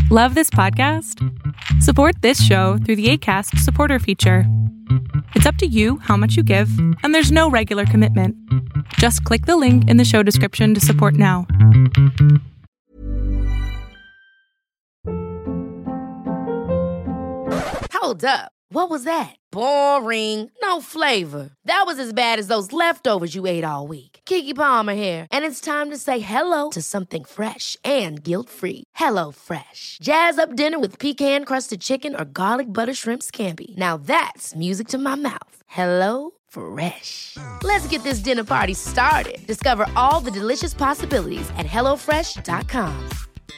Love this podcast? Support this show through the Acast supporter feature. It's up to you how much you give, and there's no regular commitment. Just click the link in the show description to support now. Hold up. What was that? Boring. No flavor. That was as bad as those leftovers you ate all week. Keke Palmer here, and it's time to say hello to something fresh and guilt-free. Hello Fresh. Jazz up dinner with pecan-crusted chicken or garlic butter shrimp scampi. Now that's music to my mouth. Hello Fresh. Let's get this dinner party started. Discover all the delicious possibilities at hellofresh.com.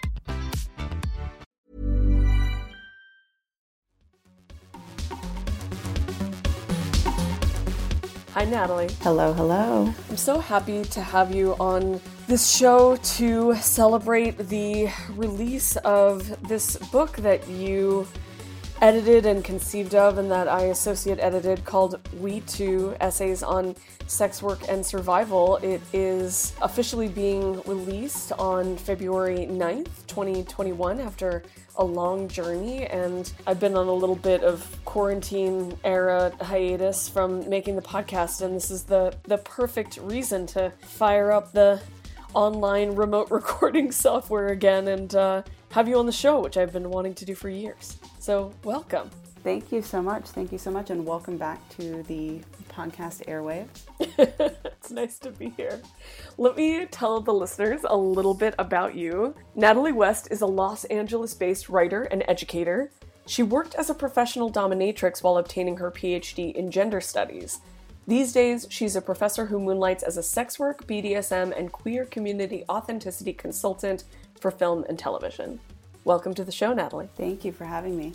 Hi, Natalie. Hello, hello. I'm so happy to have you on this show to celebrate the release of this book that you edited and conceived of and that I associate edited called We Too, Essays on Sex Work and Survival. It is officially being released on February 9th, 2021 after a long journey, and I've been on a little bit of quarantine era hiatus from making the podcast, and this is the perfect reason to fire up the online remote recording software again and have you on the show, which I've been wanting to do for years. So welcome. Thank you so much. Thank you so much, and welcome back to the podcast airwave. It's nice to be here. Let me tell the listeners a little bit about you. Natalie West is a Los Angeles-based writer and educator. She worked as a professional dominatrix while obtaining her PhD in gender studies. These days, she's a professor who moonlights as a sex work, BDSM, and queer community authenticity consultant for film and television. Welcome to the show, Natalie. Thank you for having me.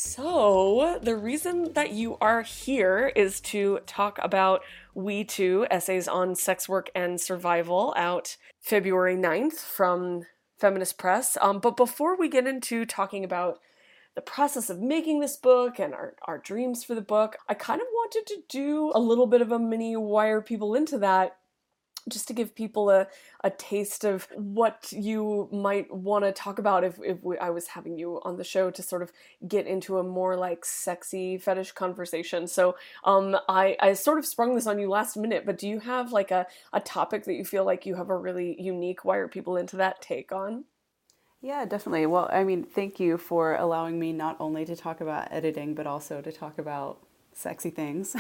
So, the reason that you are here is to talk about We Too, Essays on Sex Work and Survival, out February 9th from Feminist Press. But before we get into talking about the process of making this book and our dreams for the book, I kind of wanted to do a little bit of a mini wire people into that, just to give people a taste of what you might want to talk about if I was having you on the show, to sort of get into a more like sexy fetish conversation. So I sort of sprung this on you last minute, but do you have like a topic that you feel like you have a really unique wire people into that take on? Yeah, definitely. Well, I mean, thank you for allowing me not only to talk about editing, but also to talk about sexy things.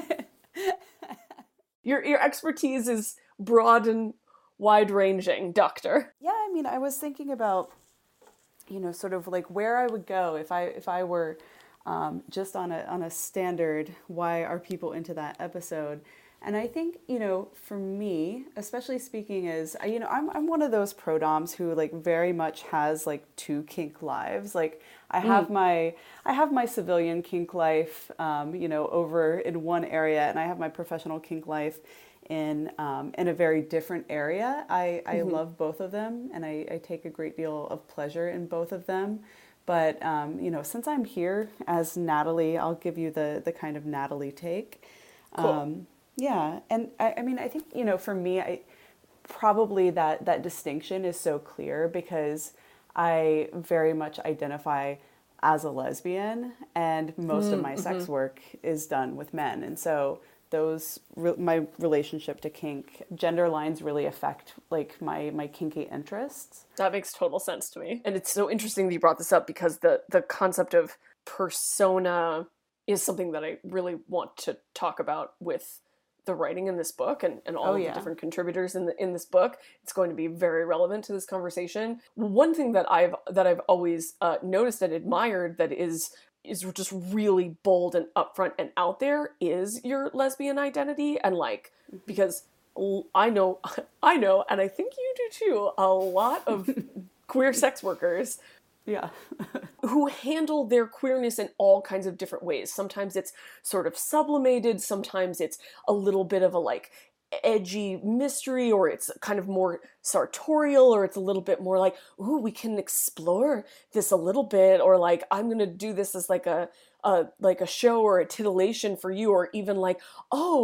Your expertise is broad and wide-ranging, Doctor. Yeah, I mean, I was thinking about, sort of like where I would go if I were just on a standard, why are people into that episode? And I think, for me, especially speaking as, I'm one of those pro-doms who like very much has like two kink lives. Like I have my civilian kink life, over in one area, and I have my professional kink life in a very different area. I love both of them, and I take a great deal of pleasure in both of them. But, since I'm here as Natalie, I'll give you the kind of Natalie take. Cool. Yeah, and I mean, I think, for me, probably that distinction is so clear because I very much identify as a lesbian, and most of my sex work is done with men. And so my relationship to kink, gender lines really affect like my kinky interests. That makes total sense to me. And it's so interesting that you brought this up because the concept of persona is something that I really want to talk about with the writing in this book and all of the different contributors in this book. It's going to be very relevant to this conversation. One thing that I've always noticed and admired that is just really bold and upfront and out there is your lesbian identity. And like, because I know, and I think you do too, a lot of queer sex workers who handle their queerness in all kinds of different ways. Sometimes it's sort of sublimated, sometimes it's a little bit of a like edgy mystery, or it's kind of more sartorial, or it's a little bit more like, ooh, we can explore this a little bit, or like, I'm gonna do this as like a show or a titillation for you, or even like, oh,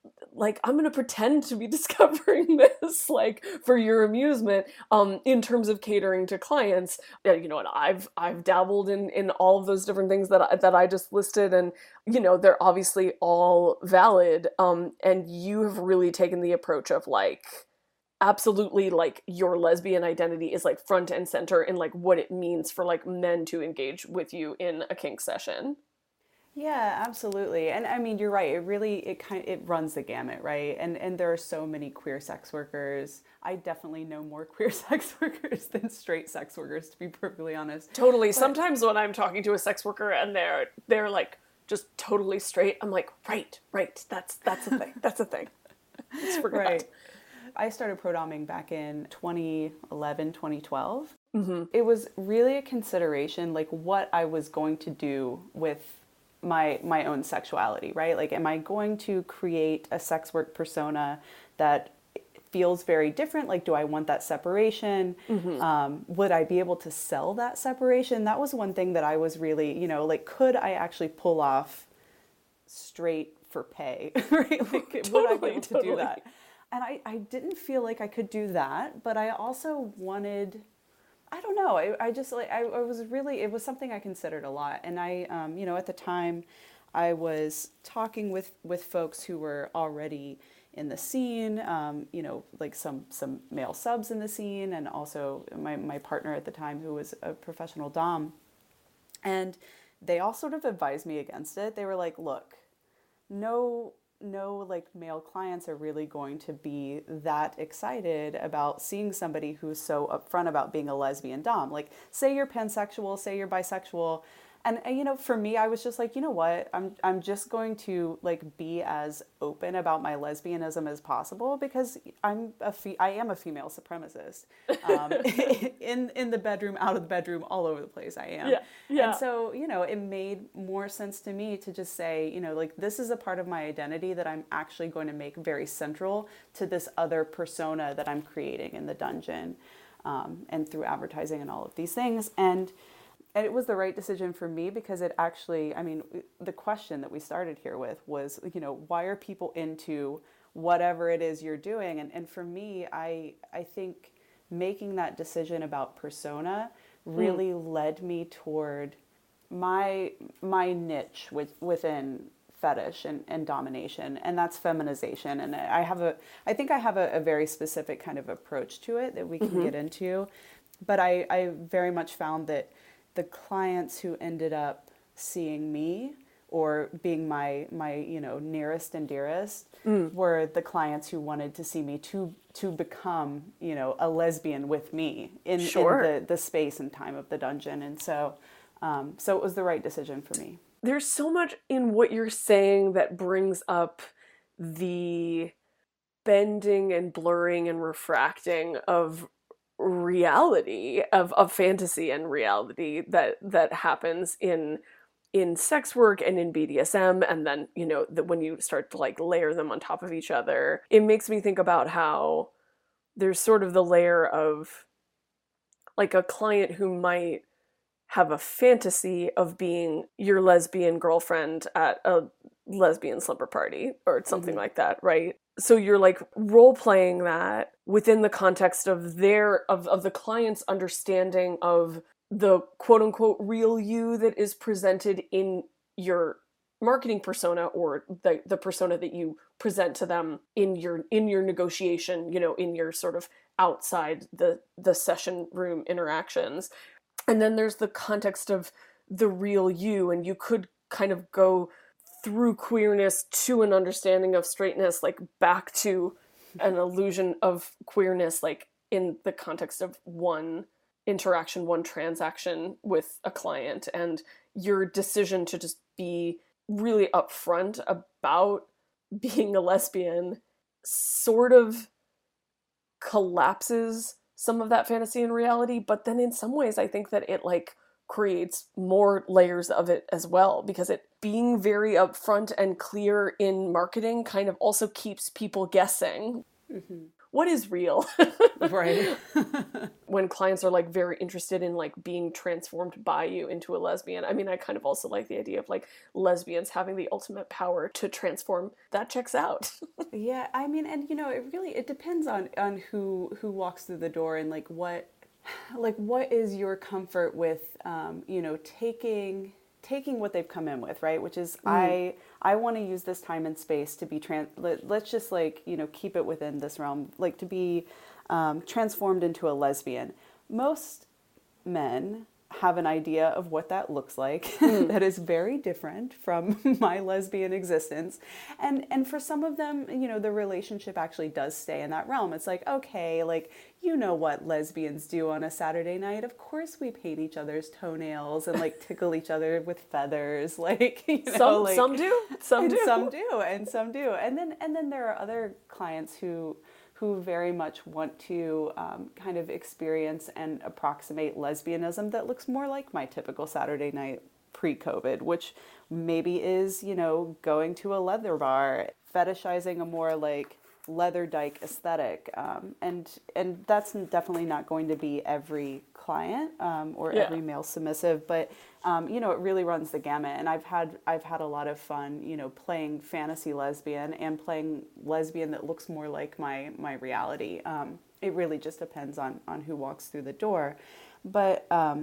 like, I'm going to pretend to be discovering this, like, for your amusement, in terms of catering to clients. You know, and I've dabbled in all of those different things that I just listed, and, you know, they're obviously all valid. And you have really taken the approach of, like, absolutely, like, your lesbian identity is, like, front and center in, like, what it means for, like, men to engage with you in a kink session. Yeah, absolutely. And I mean, you're right. It runs the gamut, right? And there are so many queer sex workers. I definitely know more queer sex workers than straight sex workers, to be perfectly honest. Totally. But sometimes when I'm talking to a sex worker and they're like just totally straight, I'm like, right, that's a thing. That's a thing. Let's forget. Right. I started pro-doming back in 2011, 2012. Mm-hmm. It was really a consideration, like, what I was going to do with my own sexuality, right? Like, am I going to create a sex work persona that feels very different? Like, do I want that separation? Mm-hmm. Would I be able to sell that separation? That was one thing that I was really, you know, like, could I actually pull off straight for pay, right? Like, would I be able to do that? And I didn't feel like I could do that, but I also wanted, I don't know. I just, like, I was really, it was something I considered a lot. And I, you know, at the time I was talking with folks who were already in the scene, you know, like some male subs in the scene, and also my partner at the time, who was a professional dom. And they all sort of advised me against it. They were like, look, no, like, male clients are really going to be that excited about seeing somebody who's so upfront about being a lesbian dom. Like, say you're pansexual, say you're bisexual. And you know, for me, I was just like, you know what, I'm just going to, like, be as open about my lesbianism as possible, because I am a female supremacist. In the bedroom, out of the bedroom, all over the place I am. Yeah. And so, you know, it made more sense to me to just say, you know, like, this is a part of my identity that I'm actually going to make very central to this other persona that I'm creating in the dungeon, and through advertising and all of these things. And it was the right decision for me, because it actually, I mean, the question that we started here with was, you know, why are people into whatever it is you're doing? And for me, I think making that decision about persona really led me toward my niche within fetish and domination, and that's feminization. And I think I have a very specific kind of approach to it that we can get into. But I very much found that the clients who ended up seeing me or being my you know, nearest and dearest were the clients who wanted to see me to become, you know, a lesbian with me in the space and time of the dungeon. And so it was the right decision for me. There's so much in what you're saying that brings up the bending and blurring and refracting of reality, of fantasy and reality that happens in sex work and in BDSM. And then, you know, when you start to, like, layer them on top of each other, it makes me think about how there's sort of the layer of, like, a client who might have a fantasy of being your lesbian girlfriend at a lesbian slumber party or something like that, right? So you're, like, role-playing that within the context of the client's understanding of the quote-unquote real you that is presented in your marketing persona, or the persona that you present to them in your negotiation, you know, in your sort of outside the session room interactions. And then there's the context of the real you, and you could kind of go through queerness to an understanding of straightness, like back to an illusion of queerness, like in the context of one interaction, one transaction with a client, and your decision to just be really upfront about being a lesbian sort of collapses some of that fantasy and reality. But then in some ways, I think that it, like, creates more layers of it as well, because it being very upfront and clear in marketing kind of also keeps people guessing. what is real? Right. When clients are like very interested in like being transformed by you into a lesbian. I mean, I kind of also like the idea of like lesbians having the ultimate power to transform. That checks out. Yeah, I mean, and it depends on who walks through the door and what is your comfort with taking what they've come in with, right? Which is I want to use this time and space to be let's just keep it within this realm, like to be transformed into a lesbian. Most men have an idea of what that looks like that is very different from my lesbian existence. And for some of them, the relationship actually does stay in that realm. It's like, okay, like, what lesbians do on a Saturday night. Of course we paint each other's toenails and like tickle each other with feathers. Like, some do. And then there are other clients who very much want to kind of experience and approximate lesbianism that looks more like my typical Saturday night pre-COVID, which maybe is, going to a leather bar, fetishizing a more like leather dyke aesthetic. And that's definitely not going to be every client or every male submissive, but it really runs the gamut. And I've had a lot of fun, playing fantasy lesbian and playing lesbian that looks more like my reality. It really just depends on who walks through the door. But,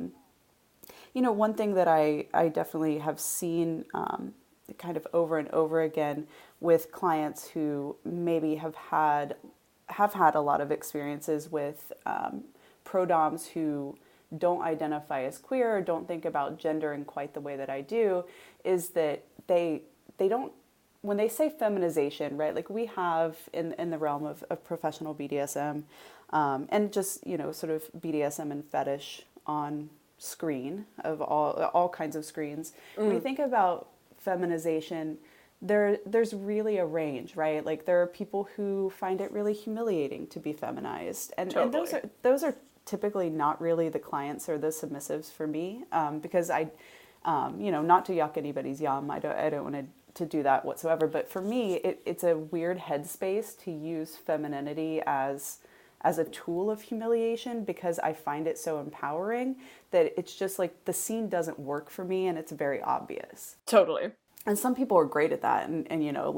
one thing that I definitely have seen kind of over and over again with clients who maybe have had a lot of experiences with pro-doms who don't identify as queer or don't think about gender in quite the way that I do, is that they don't, when they say feminization, right, like we have in the realm of professional BDSM and just, sort of BDSM and fetish on screen of all kinds of screens. When you think about feminization, there's really a range, right? Like there are people who find it really humiliating to be feminized, and those are typically not really the clients or the submissives for me, because I, not to yuck anybody's yum, I don't want to do that whatsoever. But for me, it's a weird headspace to use femininity as a tool of humiliation, because I find it so empowering that it's just like the scene doesn't work for me and it's very obvious. Totally. And some people are great at that and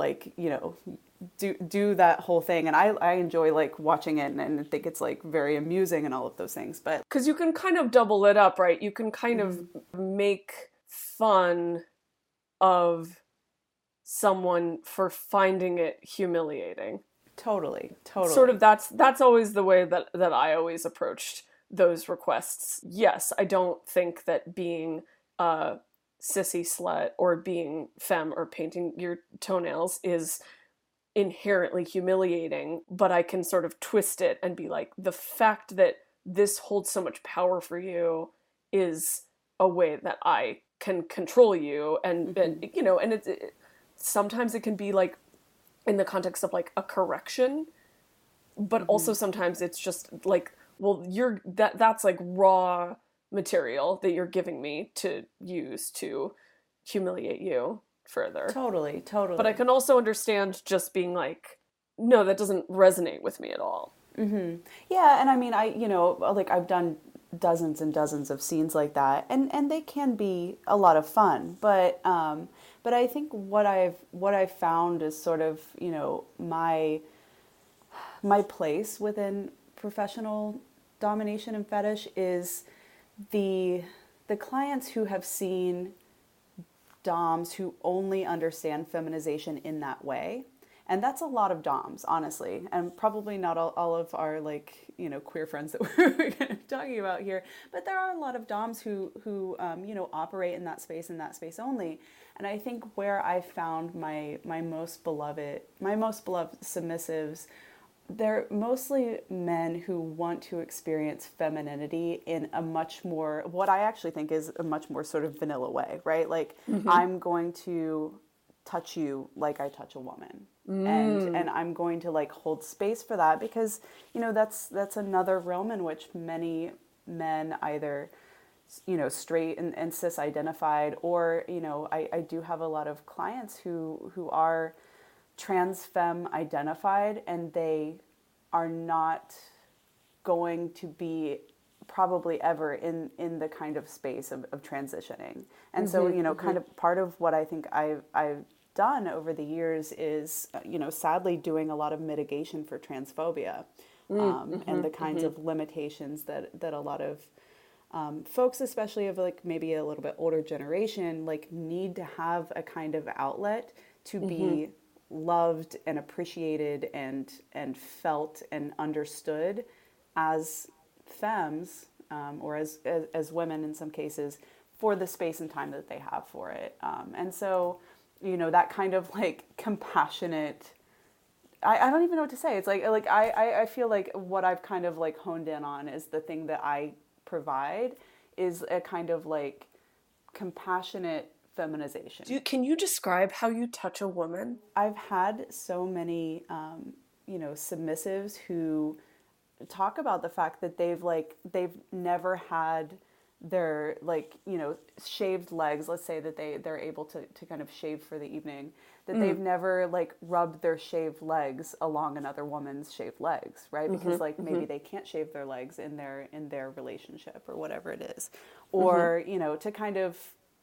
do that whole thing. And I enjoy like watching it and think it's like very amusing and all of those things. But because you can kind of double it up, right? You can kind of make fun of someone for finding it humiliating. Totally. Sort of that's always the way that I always approached those requests. Yes, I don't think that being a sissy slut or being femme or painting your toenails is inherently humiliating, but I can sort of twist it and be like, the fact that this holds so much power for you is a way that I can control you, and it sometimes it can be like in the context of like a correction, but also sometimes it's just like, well, that's like raw material that you're giving me to use to humiliate you further. Totally. But I can also understand just being like, no, that doesn't resonate with me at all. Mm-hmm. Yeah, and I mean, I've done dozens and dozens of scenes like that, and they can be a lot of fun, but I think what I've found is sort of, my place within professional domination and fetish is the clients who have seen doms who only understand feminization in that way. And that's a lot of doms, honestly, and probably not all of our queer friends that we're talking about here. But there are a lot of doms who operate in that space only. And I think where I found my most beloved submissives, they're mostly men who want to experience femininity in a much more, what I actually think is a much more sort of vanilla way, right? Like, I'm going to touch you like I touch a woman. And I'm going to like hold space for that, because that's another realm in which many men, either straight and cis identified, or I do have a lot of clients who are trans femme identified, and they are not going to be probably ever in the kind of space of transitioning. And so, kind of part of what I think I've done over the years is, sadly doing a lot of mitigation for transphobia, and the kinds of limitations that a lot of folks, especially of like maybe a little bit older generation, like need to have a kind of outlet to be loved and appreciated and felt and understood as femmes, or as women in some cases, for the space and time that they have for it. And so, that kind of like compassionate, I don't even know what to say. It's like I feel like what I've kind of like honed in on is the thing that I provide is a kind of like compassionate feminization. Can you describe how you touch a woman? I've had so many, submissives who talk about the fact that they've never had their shaved legs. Let's say that they're able to kind of shave for the evening, that they've never like rubbed their shaved legs along another woman's shaved legs, right? Because maybe they can't shave their legs in their relationship or whatever it is, or to kind of,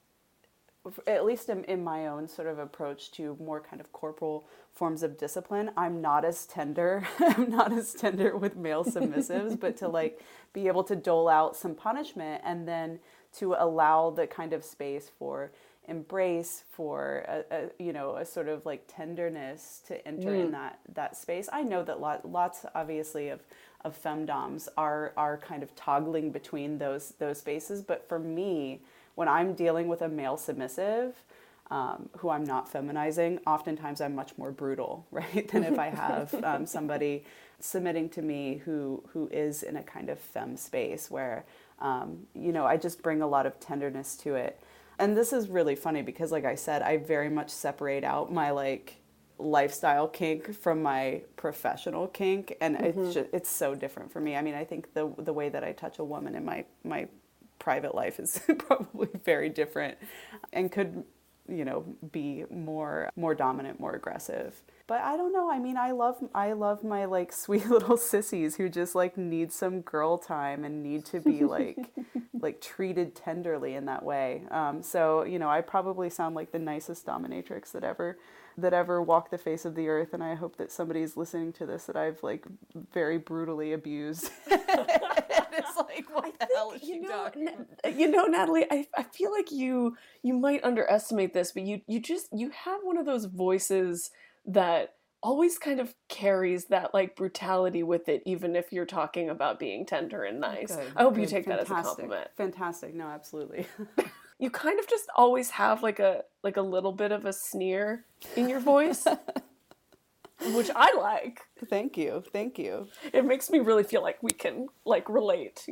at least in my own sort of approach to more kind of corporal forms of discipline, I'm not as tender. I'm not as tender with male submissives, but to like be able to dole out some punishment and then to allow the kind of space for embrace, for a sort of like tenderness to enter in that space. I know that lots obviously of femdoms are kind of toggling between those spaces, but for me, when I'm dealing with a male submissive, who I'm not feminizing, oftentimes I'm much more brutal, right? Than if I have somebody submitting to me who is in a kind of femme space where, I just bring a lot of tenderness to it. And this is really funny because, like I said, I very much separate out my like lifestyle kink from my professional kink, and it's so different for me. I mean, I think the way that I touch a woman in my private life is probably very different and could, be more dominant, more aggressive. But I don't know. I mean, I love my like sweet little sissies who just like need some girl time and need to be like like treated tenderly in that way. So, I probably sound like the nicest dominatrix that ever walked the face of the earth, and I hope that somebody's listening to this that I've like very brutally abused. It's like, what the hell is she talking about? Natalie, I feel like you might underestimate this, but you have one of those voices that always kind of carries that like brutality with it, even if you're talking about being tender and nice. Good, I hope you good, take fantastic, that as a compliment. Fantastic. No, absolutely. You kind of just always have like a little bit of a sneer in your voice, which I like. Thank you. It makes me really feel like we can like relate,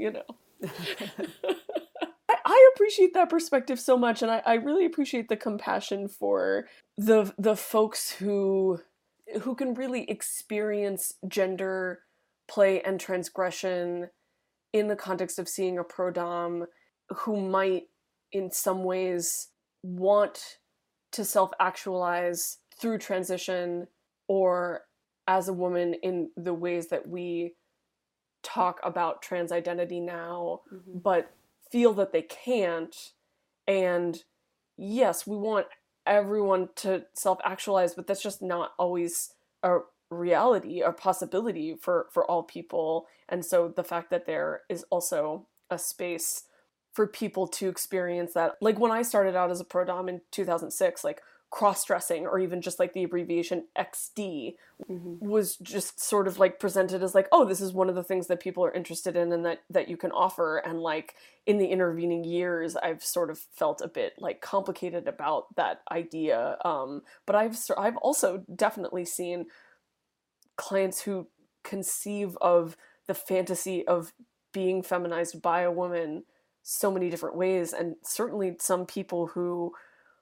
I appreciate that perspective so much, and I really appreciate the compassion for the folks who can really experience gender play and transgression in the context of seeing a pro-dom, who might in some ways want to self-actualize through transition or as a woman in the ways that we talk about trans identity now, but feel that they can't. And yes, we want everyone to self-actualize, but that's just not always a reality or possibility for all people. And so the fact that there is also a space for people to experience that. Like when I started out as a pro-dom in 2006, like cross-dressing or even just like the abbreviation XD was just sort of like presented as like, oh, this is one of the things that people are interested in and that you can offer. And like in the intervening years, I've sort of felt a bit like complicated about that idea. But I've also definitely seen clients who conceive of the fantasy of being feminized by a woman so many different ways, and certainly some people who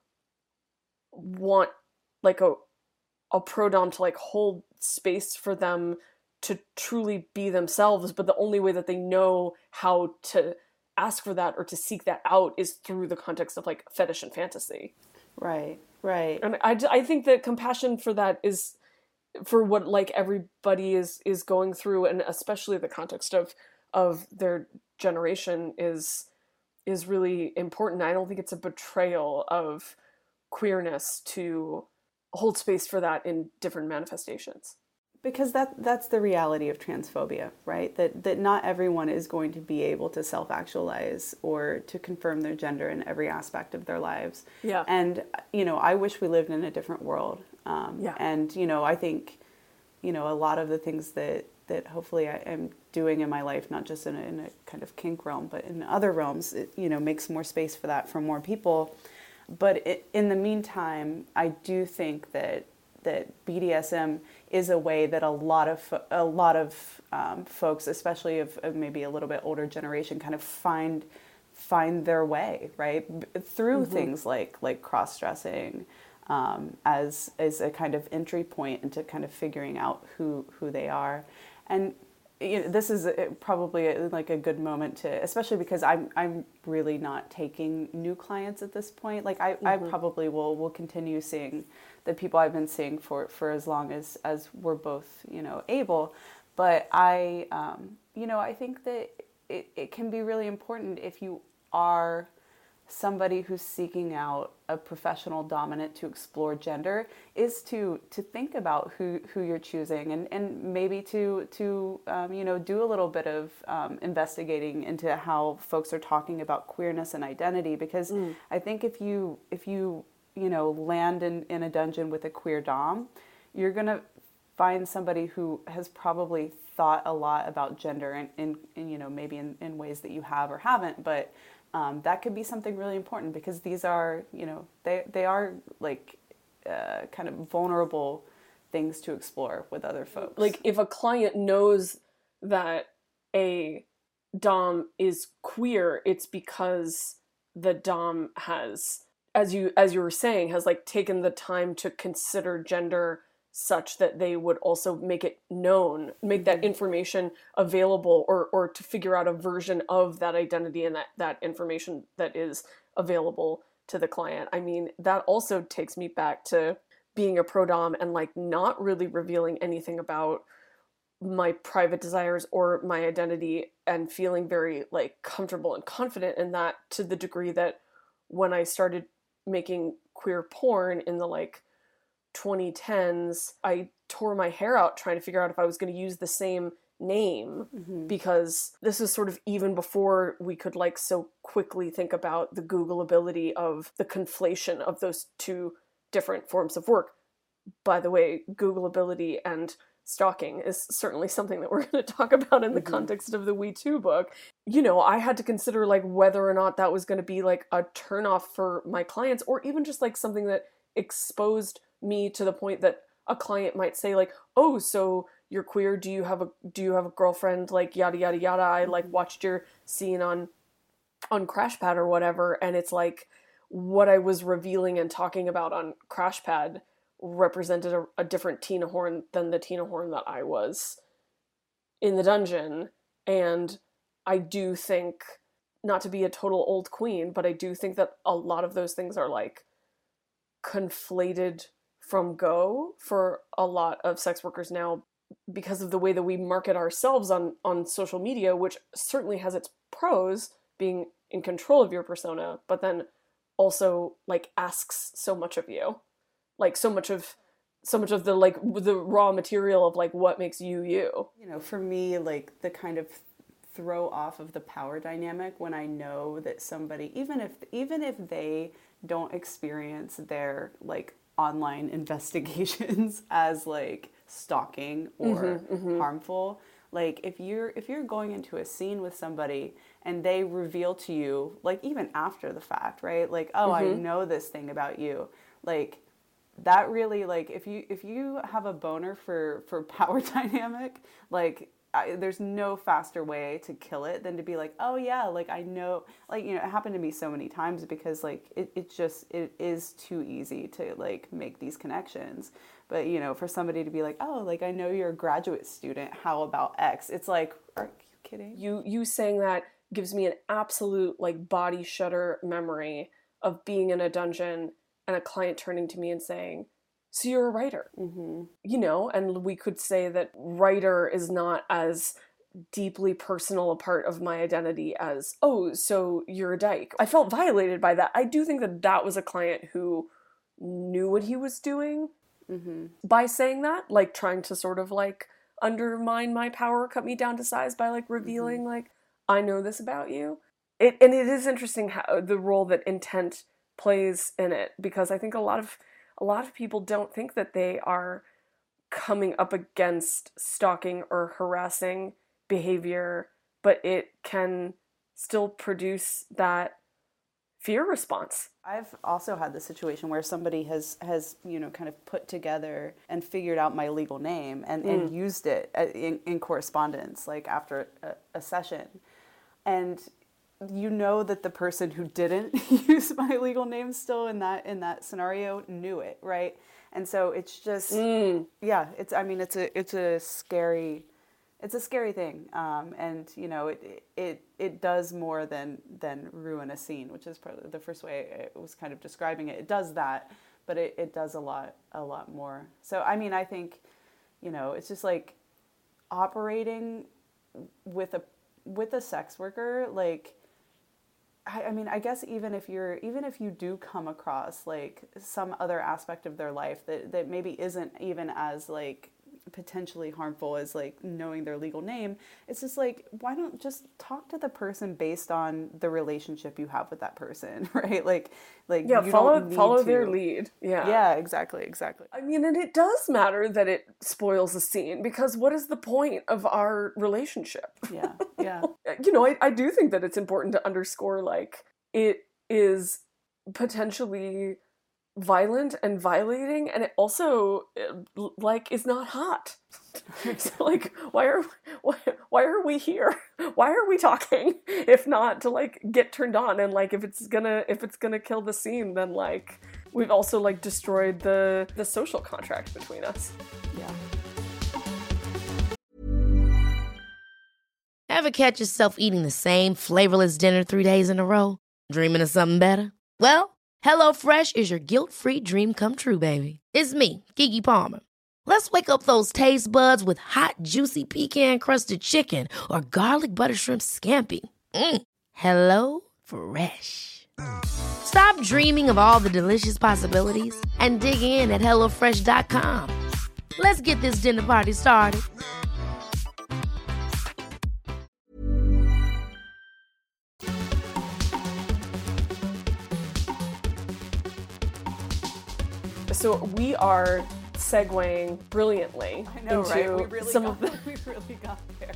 want like a pro-dom to like hold space for them to truly be themselves, but the only way that they know how to ask for that or to seek that out is through the context of like fetish and fantasy. Right. And I think that compassion for that is for what like everybody is going through, and especially the context of their generation is really important. I don't think it's a betrayal of queerness to hold space for that in different manifestations. Because that's the reality of transphobia, right? That not everyone is going to be able to self-actualize or to confirm their gender in every aspect of their lives. Yeah. And, I wish we lived in a different world. Yeah. And, I think, a lot of the things that hopefully I am doing in my life, not just in a kind of kink realm, but in other realms, it, makes more space for that for more people. But in the meantime, I do think that BDSM is a way that a lot of folks, especially of maybe a little bit older generation, kind of find their way, right, through things like cross-dressing, as a kind of entry point into kind of figuring out who they are. And this is probably like a good moment to, especially because I'm really not taking new clients at this point. Like I probably will continue seeing the people I've been seeing for as long as we're both, able. But I think that it can be really important if you are somebody who's seeking out a professional dominant to explore gender, is to think about who you're choosing, and maybe to do a little bit of investigating into how folks are talking about queerness and identity, because I think if you land in a dungeon with a queer dom, you're gonna find somebody who has probably thought a lot about gender in maybe in ways that you have or haven't, but that could be something really important, because these are, they are like kind of vulnerable things to explore with other folks. Like if a client knows that a dom is queer, it's because the dom has, as you were saying, has like taken the time to consider gender such that they would also make it known, make that information available, or to figure out a version of that identity and that information that is available to the client. I mean, that also takes me back to being a pro-dom and like not really revealing anything about my private desires or my identity, and feeling very like comfortable and confident in that, to the degree that when I started making queer porn in the like 2010s, I tore my hair out trying to figure out if I was going to use the same name, because this is sort of even before we could like so quickly think about the Googleability of the conflation of those two different forms of work. By the way, Googleability and stalking is certainly something that we're going to talk about in the context of the We Too book. I had to consider like whether or not that was going to be like a turnoff for my clients, or even just like something that exposed me to the point that a client might say like, oh, so you're queer, do you have a girlfriend, like yada yada yada, I like watched your scene on Crashpad or whatever, and it's like what I was revealing and talking about on Crashpad represented a different Tina Horn than the Tina Horn that I was in the dungeon. And I do think, not to be a total old queen, but I do think that a lot of those things are like conflated from go for a lot of sex workers now, because of the way that we market ourselves on social media, which certainly has its pros, being in control of your persona, but then also like asks so much of you, like so much of the like the raw material of like what makes you. For me, like the kind of throw off of the power dynamic when I know that somebody, even if they don't experience their like online investigations as like stalking or harmful, like if you're going into a scene with somebody and they reveal to you, like even after the fact, right, like, oh, I know this thing about you, like that really, like if you have a boner for power dynamic, like there's no faster way to kill it than to be like, oh yeah, like I know, like, it happened to me so many times, because like it is too easy to like make these connections. But for somebody to be like, oh, like I know you're a graduate student, how about X? It's like, are you kidding? You saying that gives me an absolute like body shudder memory of being in a dungeon and a client turning to me and saying, so you're a writer. You know, and we could say that writer is not as deeply personal a part of my identity as, oh, so you're a dyke. I felt violated by that. I do think that that was a client who knew what he was doing by saying that, like trying to sort of like undermine my power, cut me down to size by like revealing like, I know this about you. And it is interesting how the role that intent plays in it, because I think a lot of people don't think that they are coming up against stalking or harassing behavior, but it can still produce that fear response. I've also had the situation where somebody has kind of put together and figured out my legal name and used it in correspondence, like after a session. And you know that the person who didn't use my legal name still in that scenario knew it, right? And so it's just, it's a scary thing, and you know it does more than ruin a scene, which is probably the first way I was kind of describing it. It does that, but it does a lot more. So I mean, I think, you know, it's just like operating with a sex worker, like, I mean, I guess even if you do come across like some other aspect of their life that maybe isn't even as like potentially harmful as like knowing their legal name, it's just like, why don't just talk to the person based on the relationship you have with that person, right? Like yeah, you follow their lead. Yeah, exactly. I mean, and it does matter that it spoils a scene, because what is the point of our relationship? Yeah. You know, I do think that it's important to underscore, like, it is potentially violent and violating, and it also like is not hot. So like, why are we here? Why are we talking if not to like get turned on? And like, if it's gonna kill the scene, then like we've also like destroyed the social contract between us. Yeah. Ever catch yourself eating the same flavorless dinner 3 days in a row? Dreaming of something better? Well, HelloFresh is your guilt-free dream come true, baby. It's me, Keke Palmer. Let's wake up those taste buds with hot, juicy pecan-crusted chicken or garlic butter shrimp scampi. Hello Fresh. Stop dreaming of all the delicious possibilities and dig in at HelloFresh.com. Let's get this dinner party started. So we are segueing brilliantly into right? We really got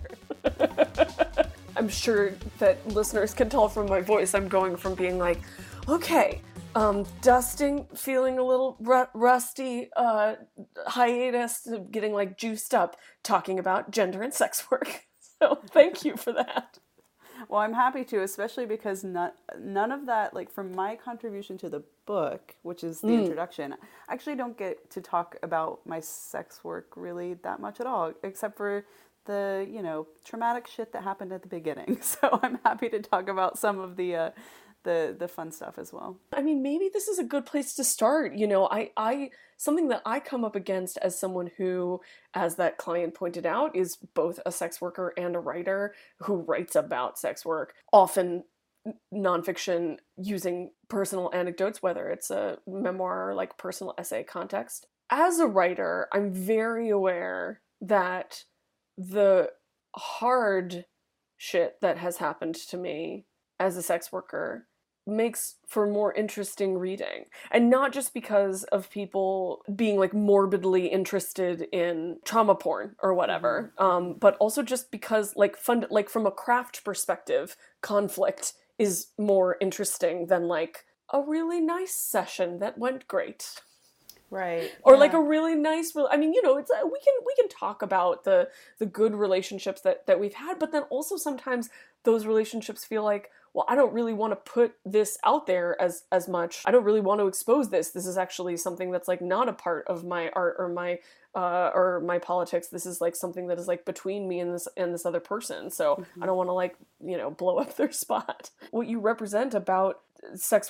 there. I'm sure that listeners can tell from my voice, I'm going from being like, okay, dusting, feeling a little rusty, hiatus, to getting like juiced up, talking about gender and sex work. So thank you for that. Well, I'm happy to, especially because none of that, like from my contribution to the book, which is the introduction, I actually don't get to talk about my sex work really that much at all, except for the, you know, traumatic shit that happened at the beginning. So I'm happy to talk about some of the fun stuff as well. I mean, maybe this is a good place to start. You know, I something that I come up against as someone who, as that client pointed out, is both a sex worker and a writer who writes about sex work, often nonfiction using personal anecdotes, whether it's a memoir or like personal essay context. As a writer, I'm very aware that the hard shit that has happened to me as a sex worker makes for more interesting reading. And not just because of people being like morbidly interested in trauma porn or whatever, but also just because like from a craft perspective, conflict is more interesting than like a really nice session that went great. Right. Or like a really nice, I mean, you know, it's we can talk about the good relationships that we've had, but then also sometimes those relationships feel like, well, I don't really want to put this out there as much. I don't really want to expose this. This is actually something that's like not a part of my art or my politics. This is like something that is like between me and this other person. So I don't want to like, you know, blow up their spot. What you represent about sex work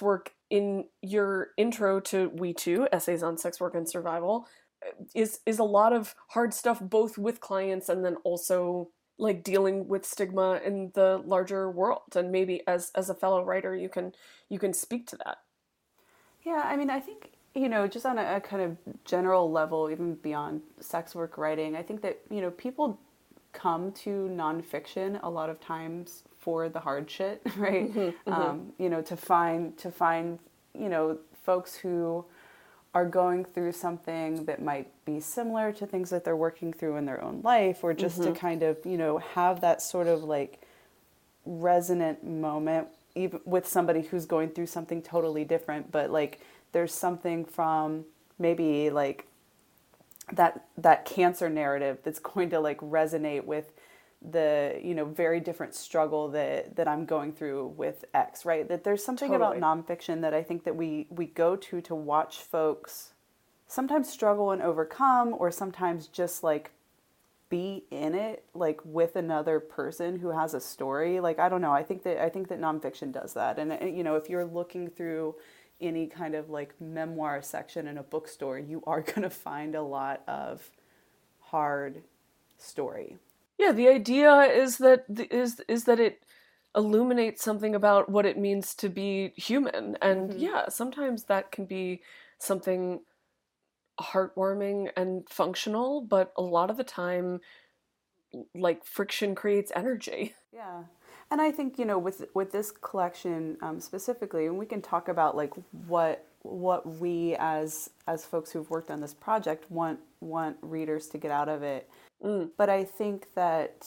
in your intro to We Too, Essays on Sex Work and Survival, is a lot of hard stuff, both with clients and then also like dealing with stigma in the larger world. And maybe as a fellow writer, you can speak to that. Yeah, I mean, I think, just on a kind of general level, even beyond sex work writing, I think that, people come to nonfiction a lot of times for the hard shit, right? To find, folks who are going through something that might be similar to things that they're working through in their own life, or just to kind of, have that sort of like resonant moment, even with somebody who's going through something totally different, but like there's something from maybe like that cancer narrative that's going to like resonate with the very different struggle that I'm going through with X, right? That there's something Totally. about nonfiction that I think that we go to watch folks sometimes struggle and overcome, or sometimes just like be in it, like with another person who has a story. Like, I don't know. I think that nonfiction does that. And if you're looking through any kind of like memoir section in a bookstore, you are going to find a lot of hard story. Yeah, the idea is that it illuminates something about what it means to be human, and yeah, sometimes that can be something heartwarming and functional, but a lot of the time, like, friction creates energy. Yeah. And I think, with this collection specifically, and we can talk about like what we as folks who've worked on this project want readers to get out of it. But I think that,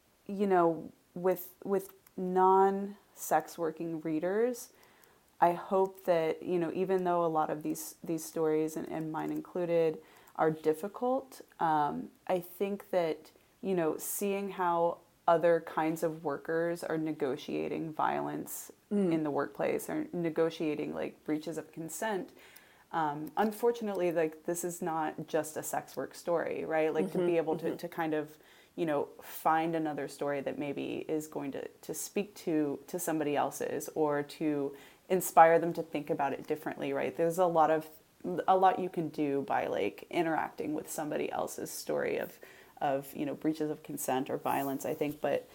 with non-sex working readers, I hope that, even though a lot of these stories, and mine included, are difficult, I think that, seeing how other kinds of workers are negotiating violence in the workplace, or negotiating like breaches of consent. Unfortunately, like, this is not just a sex work story, right? Like, to be able to kind of, find another story that maybe is going to speak to somebody else's, or to inspire them to think about it differently, right? There's a lot you can do by like interacting with somebody else's story of breaches of consent or violence, I think. But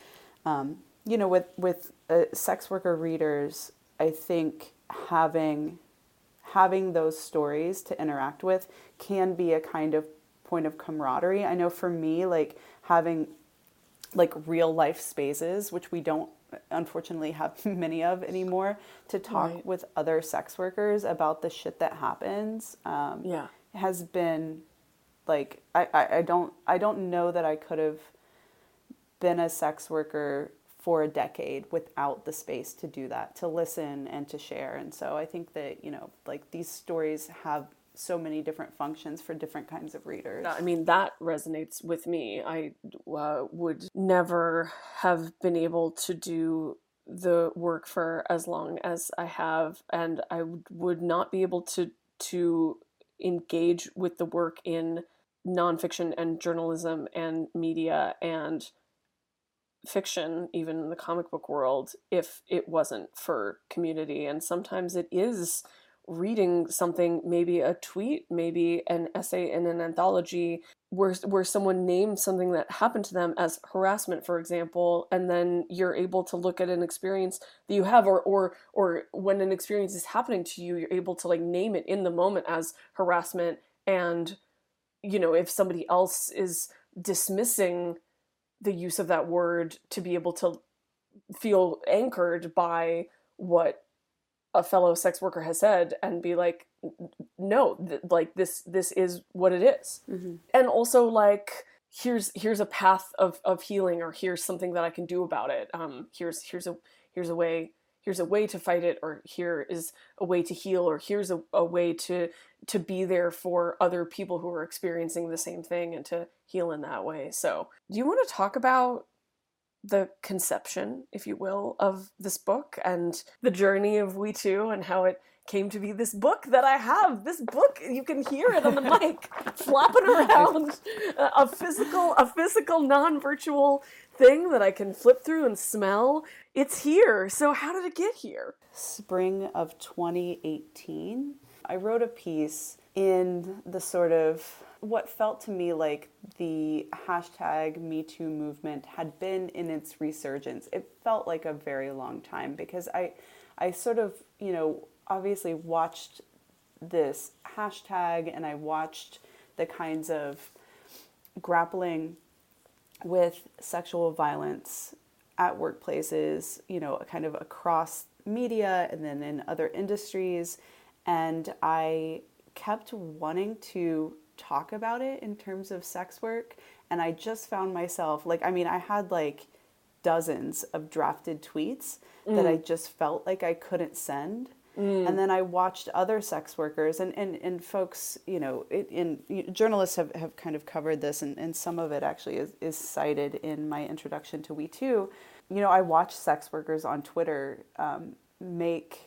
with sex worker readers, I think having those stories to interact with can be a kind of point of camaraderie. I know for me, like, having like real life spaces, which we don't unfortunately have many of anymore, to talk with other sex workers about the shit that happens, has been like, I don't know that I could have been a sex worker for a decade without the space to do that, to listen and to share. And so I think that, like, these stories have so many different functions for different kinds of readers. I mean, that resonates with me. I would never have been able to do the work for as long as I have, and I would not be able to engage with the work in nonfiction and journalism and media and fiction, even in the comic book world, if it wasn't for community. And sometimes it is reading something, maybe a tweet, maybe an essay in an anthology, where someone names something that happened to them as harassment, for example, and then you're able to look at an experience that you have, or when an experience is happening to you, you're able to like name it in the moment as harassment. And if somebody else is dismissing the use of that word, to be able to feel anchored by what a fellow sex worker has said and be like, no, like this is what it is. And also like, here's a path of healing, or here's something that I can do about it. Here's a way to fight it, or here is a way to heal, or here's a way to be there for other people who are experiencing the same thing and to heal in that way. So do you want to talk about the conception, if you will, of this book and the journey of We Too and how it came to be this book that I have. This book, you can hear it on the mic flopping around. A physical, non-virtual thing that I can flip through and smell. It's here. So how did it get here? Spring of 2018, I wrote a piece in the sort of what felt to me like the hashtag Me Too movement had been in its resurgence. It felt like a very long time because I sort of, obviously watched this hashtag and I watched the kinds of grappling with sexual violence at workplaces, kind of across media and then in other industries. And I kept wanting to talk about it in terms of sex work. And I just found myself I had dozens of drafted tweets that I just felt like I couldn't send. And then I watched other sex workers and folks, journalists have kind of covered this, and some of it actually is cited in my introduction to We Too. I watched sex workers on Twitter make,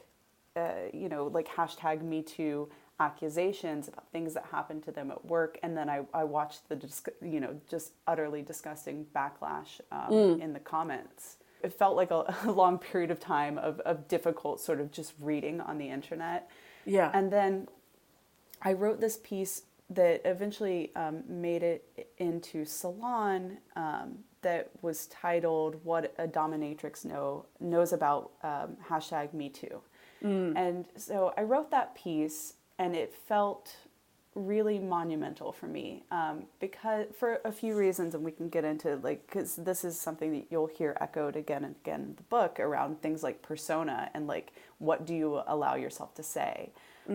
hashtag Me Too accusations about things that happened to them at work, and then I watched the just utterly disgusting backlash in the comments. It felt like a long period of time of difficult sort of just reading on the internet. Yeah. And then I wrote this piece that eventually made it into Salon that was titled What a Dominatrix Knows About hashtag Me Too. And so I wrote that piece and it felt really monumental for me because for a few reasons, and we can get into because this is something that you'll hear echoed again and again in the book around things like persona and what do you allow yourself to say.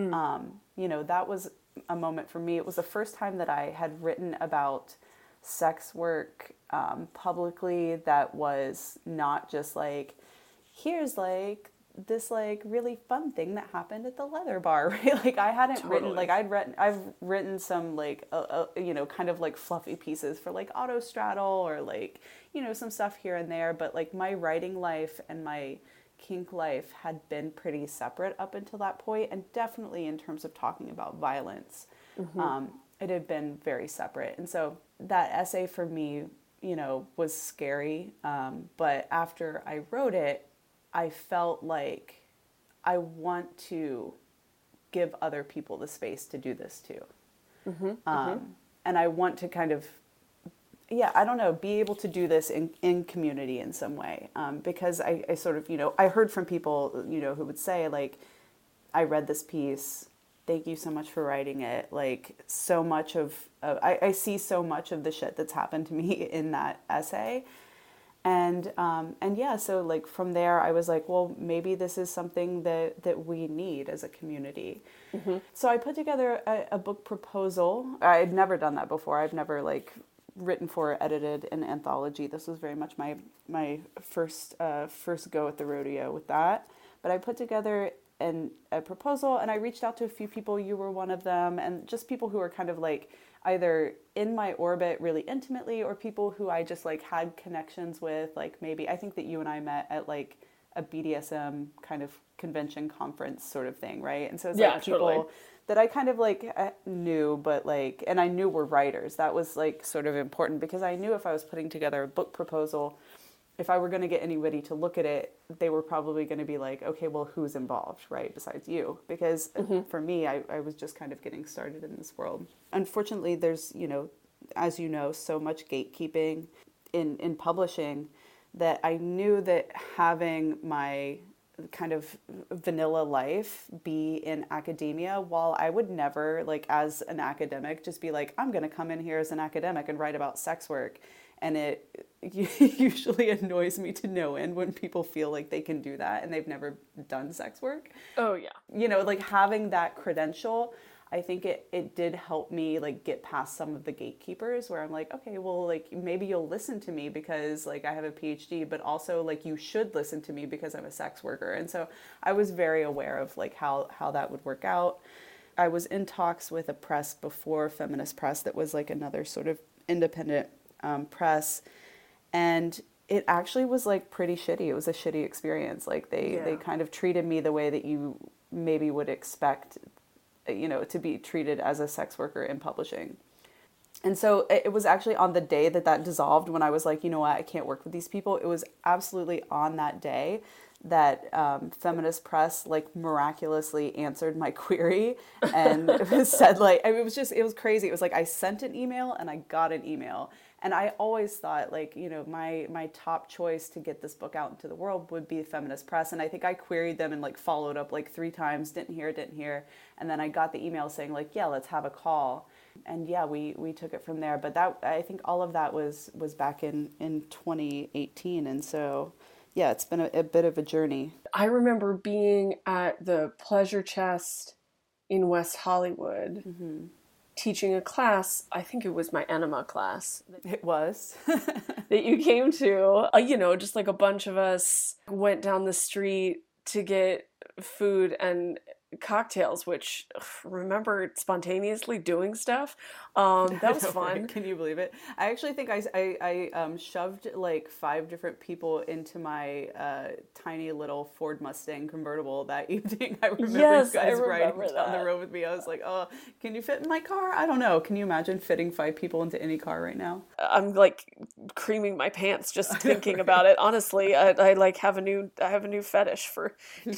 That was a moment for me. It was the first time that I had written about sex work publicly that was not just here's this really fun thing that happened at the leather bar, right? I hadn't written, I've written some kind of fluffy pieces for Autostraddle or some stuff here and there, but my writing life and my kink life had been pretty separate up until that point, and definitely in terms of talking about violence, it had been very separate. And so that essay for me, was scary, but after I wrote it, I felt like I want to give other people the space to do this too. And I want to kind of, be able to do this in community in some way. Because I sort of, I heard from people, who would say I read this piece, thank you so much for writing it. So much I see so much of the shit that's happened to me in that essay. And so from there I was well, maybe this is something that we need as a community. So I put together a book proposal. I'd never done that before. I've never written for, edited an anthology. This was very much my first go at the rodeo with that. But I put together a proposal, and I reached out to a few people. You were one of them, and just people who are kind of either in my orbit really intimately, or people who I just had connections with. Maybe I think that you and I met at a BDSM kind of convention conference sort of thing, right? And so it's people totally. That I kind of knew, but and I knew were writers. That was sort of important, because I knew if I was putting together a book proposal, if I were going to get anybody to look at it, they were probably going to be okay, well, who's involved, right, besides you? Because for me, I was just kind of getting started in this world. Unfortunately, there's, as so much gatekeeping in publishing, that I knew that having my kind of vanilla life be in academia, while I would never, as an academic, just be I'm going to come in here as an academic and write about sex work. And it usually annoys me to no end when people feel like they can do that and they've never done sex work. Oh, yeah. Having that credential, I think it did help me get past some of the gatekeepers, where I'm okay, well, maybe you'll listen to me because I have a PhD, but also you should listen to me because I'm a sex worker. And so I was very aware of how that would work out. I was in talks with a press before, Feminist Press, that was another sort of independent press, and it actually was like pretty shitty. It was a shitty experience. Like they kind of treated me the way that you maybe would expect, to be treated as a sex worker in publishing. And so it was actually on the day that dissolved, when I was like, you know what, I can't work with these people. It was absolutely on that day that Feminist Press like miraculously answered my query and said like, I mean, it was crazy. It was like I sent an email and I got an email. And I always thought like, my top choice to get this book out into the world would be Feminist Press. And I think I queried them and like followed up like 3 times, didn't hear. And then I got the email saying like, yeah, let's have a call. And yeah, we took it from there. But I think all of that was back in 2018. And so, yeah, it's been a bit of a journey. I remember being at the Pleasure Chest in West Hollywood, teaching a class. I think it was my enema class. It was. that you came to. Just like a bunch of us went down the street to get food and cocktails, which remember spontaneously doing stuff. That was fun. Can you believe it? I actually think I shoved like 5 different people into my tiny little Ford Mustang convertible that evening. I remember you guys riding down the road with me. I was like, oh, can you fit in my car? I don't know. Can you imagine fitting 5 people into any car right now? I'm like creaming my pants just thinking about it. Honestly, I like have a new fetish for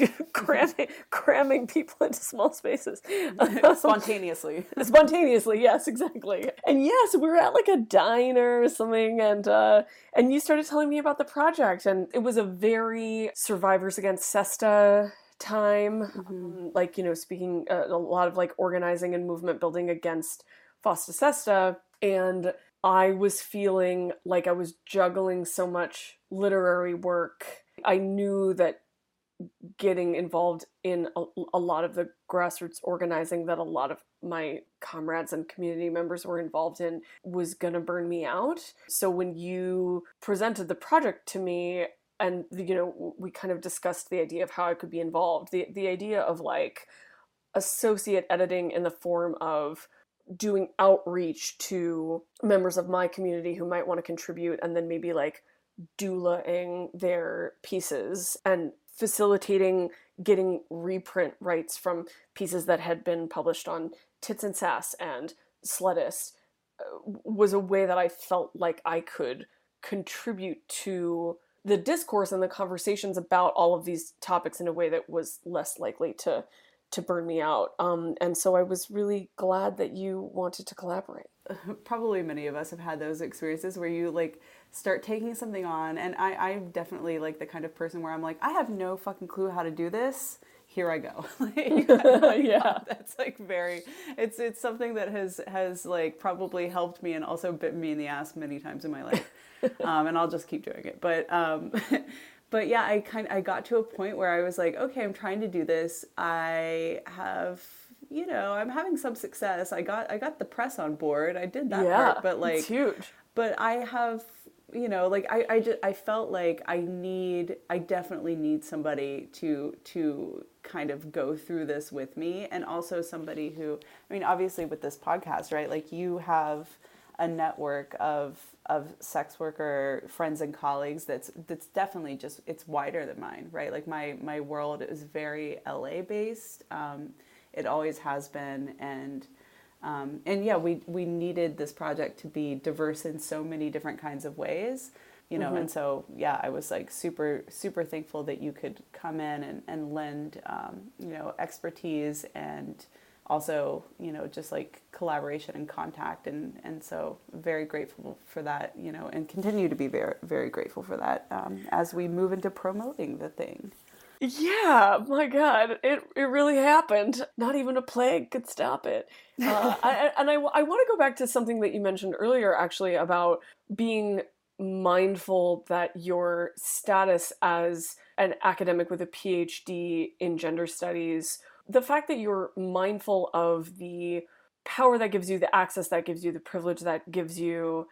cramming people into small spaces. Spontaneously, yes, exactly. And yes, we were at like a diner or something, and you started telling me about the project, and it was a very Survivors Against SESTA time, speaking a lot of like organizing and movement building against FOSTA SESTA, and I was feeling like I was juggling so much literary work. I knew that getting involved in a lot of the grassroots organizing that a lot of my comrades and community members were involved in was gonna burn me out. So when you presented the project to me, and we kind of discussed the idea of how I could be involved, the idea of like associate editing in the form of doing outreach to members of my community who might want to contribute, and then maybe like doulaing their pieces and facilitating getting reprint rights from pieces that had been published on Tits and Sass and Slutist was a way that I felt like I could contribute to the discourse and the conversations about all of these topics in a way that was less likely to burn me out. And so I was really glad that you wanted to collaborate. Probably many of us have had those experiences where you like start taking something on, and I'm definitely like the kind of person where I'm like, I have no fucking clue how to do this. Here I go. Yeah, that's like it's something that has like probably helped me and also bitten me in the ass many times in my life. And I'll just keep doing it. But yeah, I got to a point where I was like, okay, I'm trying to do this. I have, I'm having some success. I got the press on board. I did that part, but like, it's huge. But I have, I felt like I definitely need somebody to kind of go through this with me, and also somebody who, obviously with this podcast, right? Like you have a network of sex worker friends and colleagues that's definitely just, it's wider than mine, right? Like my world is very LA based. It always has been, and yeah, we needed this project to be diverse in so many different kinds of ways, and so yeah, I was like super super thankful that you could come in and lend expertise and also, just like collaboration and contact. And so very grateful for that, and continue to be very, very grateful for that as we move into promoting the thing. Yeah, my God, it really happened. Not even a plague could stop it. I want to go back to something that you mentioned earlier, actually, about being mindful that your status as an academic with a PhD in gender studies, the fact that you're mindful of the power that gives you, the access that gives you, the privilege that gives you,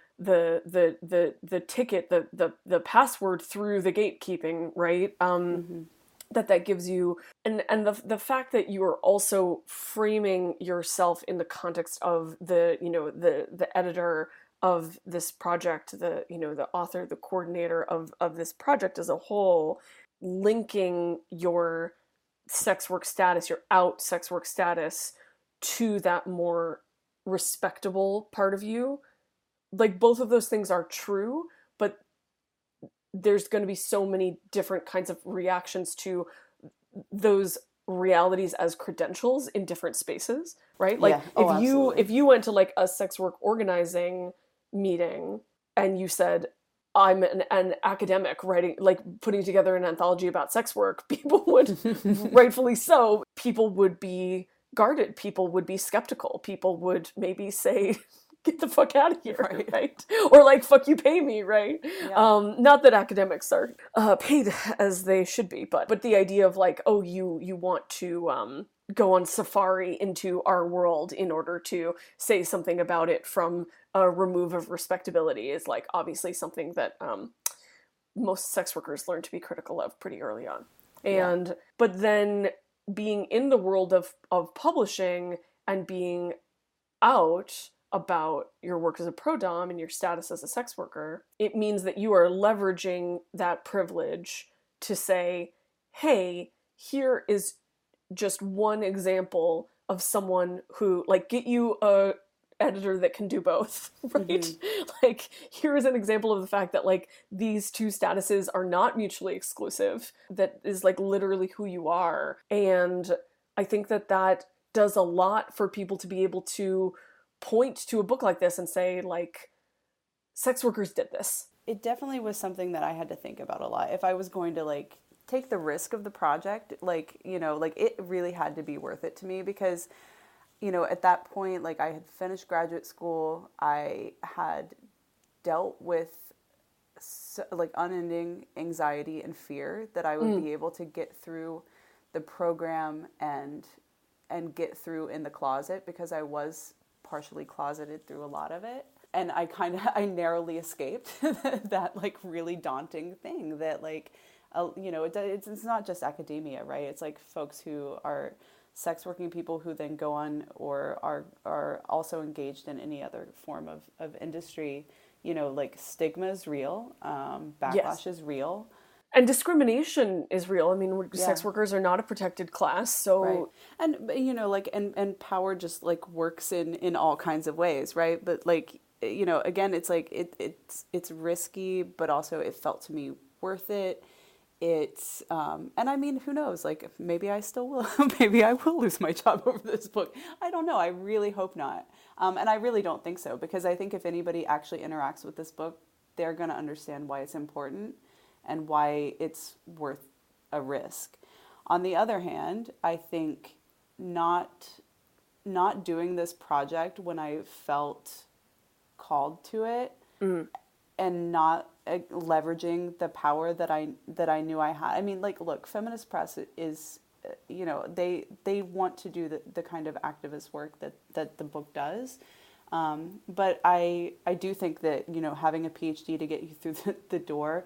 the ticket, the password through the gatekeeping, right? That gives you, and the fact that you are also framing yourself in the context of the editor of this project, the, you know, the author, the coordinator of this project as a whole, linking your sex work status, your out sex work status, to that more respectable part of you. Like, both of those things are true, but there's going to be so many different kinds of reactions to those realities as credentials in different spaces, right? Like, if you went to like a sex work organizing meeting and you said, I'm an academic writing, like putting together an anthology about sex work, people would, rightfully so, people would be guarded, people would be skeptical, people would maybe say, get the fuck out of here, right? Or like, fuck you, pay me, right? Yeah. Not that academics are paid as they should be, but the idea of like, oh, you want to go on safari into our world in order to say something about it from a remove of respectability is like obviously something that most sex workers learn to be critical of pretty early on. And but then being in the world of publishing and being out about your work as a pro-dom and your status as a sex worker, it means that you are leveraging that privilege to say, hey, here is just one example of someone who, like, get you a editor that can do both, right? Mm-hmm. Like, here is an example of the fact that, like, these two statuses are not mutually exclusive. That is, like, literally who you are. And I think that that does a lot for people to be able to point to a book like this and say, like, sex workers did this. It definitely was something that I had to think about a lot. If I was going to, like, take the risk of the project, like, you know, like, it really had to be worth it to me because, you know, at that point, like, I had finished graduate school, I had dealt with, like, unending anxiety and fear that I would be able to get through the program and get through in the closet, because I was partially closeted through a lot of it. And I narrowly escaped that, like, really daunting thing that, like, you know, it's not just academia, right? It's like folks who are sex working people who then go on or are also engaged in any other form of industry. You know, like, stigma is real, backlash is real. And discrimination is real. I mean, sex workers are not a protected class, so... Right. And, you know, like, and power just, like, works in all kinds of ways, right? But, like, you know, again, it's like, it's risky, but also it felt to me worth it. It's, and I mean, who knows, like, maybe I still will, maybe I will lose my job over this book. I don't know. I really hope not. And I really don't think so, because I think if anybody actually interacts with this book, they're going to understand why it's important and why it's worth a risk. On the other hand, I think not doing this project when I felt called to it and not leveraging the power that I knew I had. I mean, like, look, Feminist Press is, you know, they want to do the kind of activist work that the book does. But I do think that, you know, having a PhD to get you through the door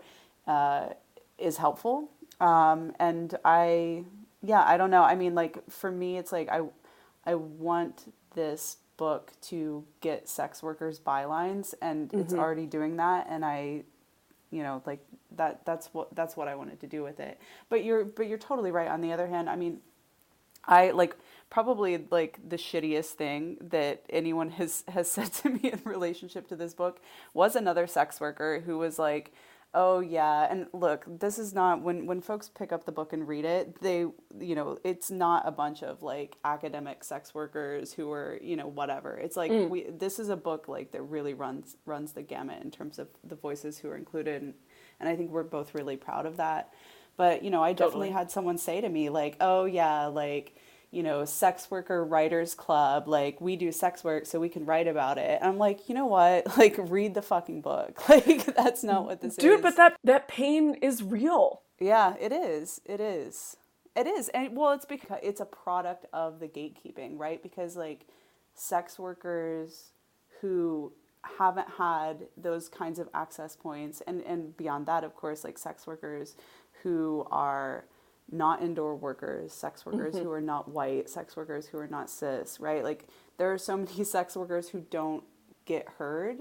is helpful. And I don't know. I mean, like, for me, it's like, I want this book to get sex workers bylines, and it's already doing that. And I, you know, like, that's what I wanted to do with it. But you're totally right. On the other hand, I mean, I, like, probably, like, the shittiest thing that anyone has said to me in relationship to this book was another sex worker who was like, oh yeah, and look, this is not, when folks pick up the book and read it, they, you know, it's not a bunch of, like, academic sex workers who are, you know, whatever. It's like, this is a book, like, that really runs the gamut in terms of the voices who are included, and I think we're both really proud of that. But, you know, I definitely had someone say to me, like, oh yeah, like, you know, sex worker writers club, like, we do sex work so we can write about it. And I'm like, you know what? Like, read the fucking book. Like, that's not what this is. Dude, but that pain is real. Yeah, it is. It is. It is. And, well, it's because it's a product of the gatekeeping, right? Because, like, sex workers who haven't had those kinds of access points, and beyond that, of course, like, sex workers who are not indoor workers, sex workers who are not white, sex workers who are not cis, right? Like, there are so many sex workers who don't get heard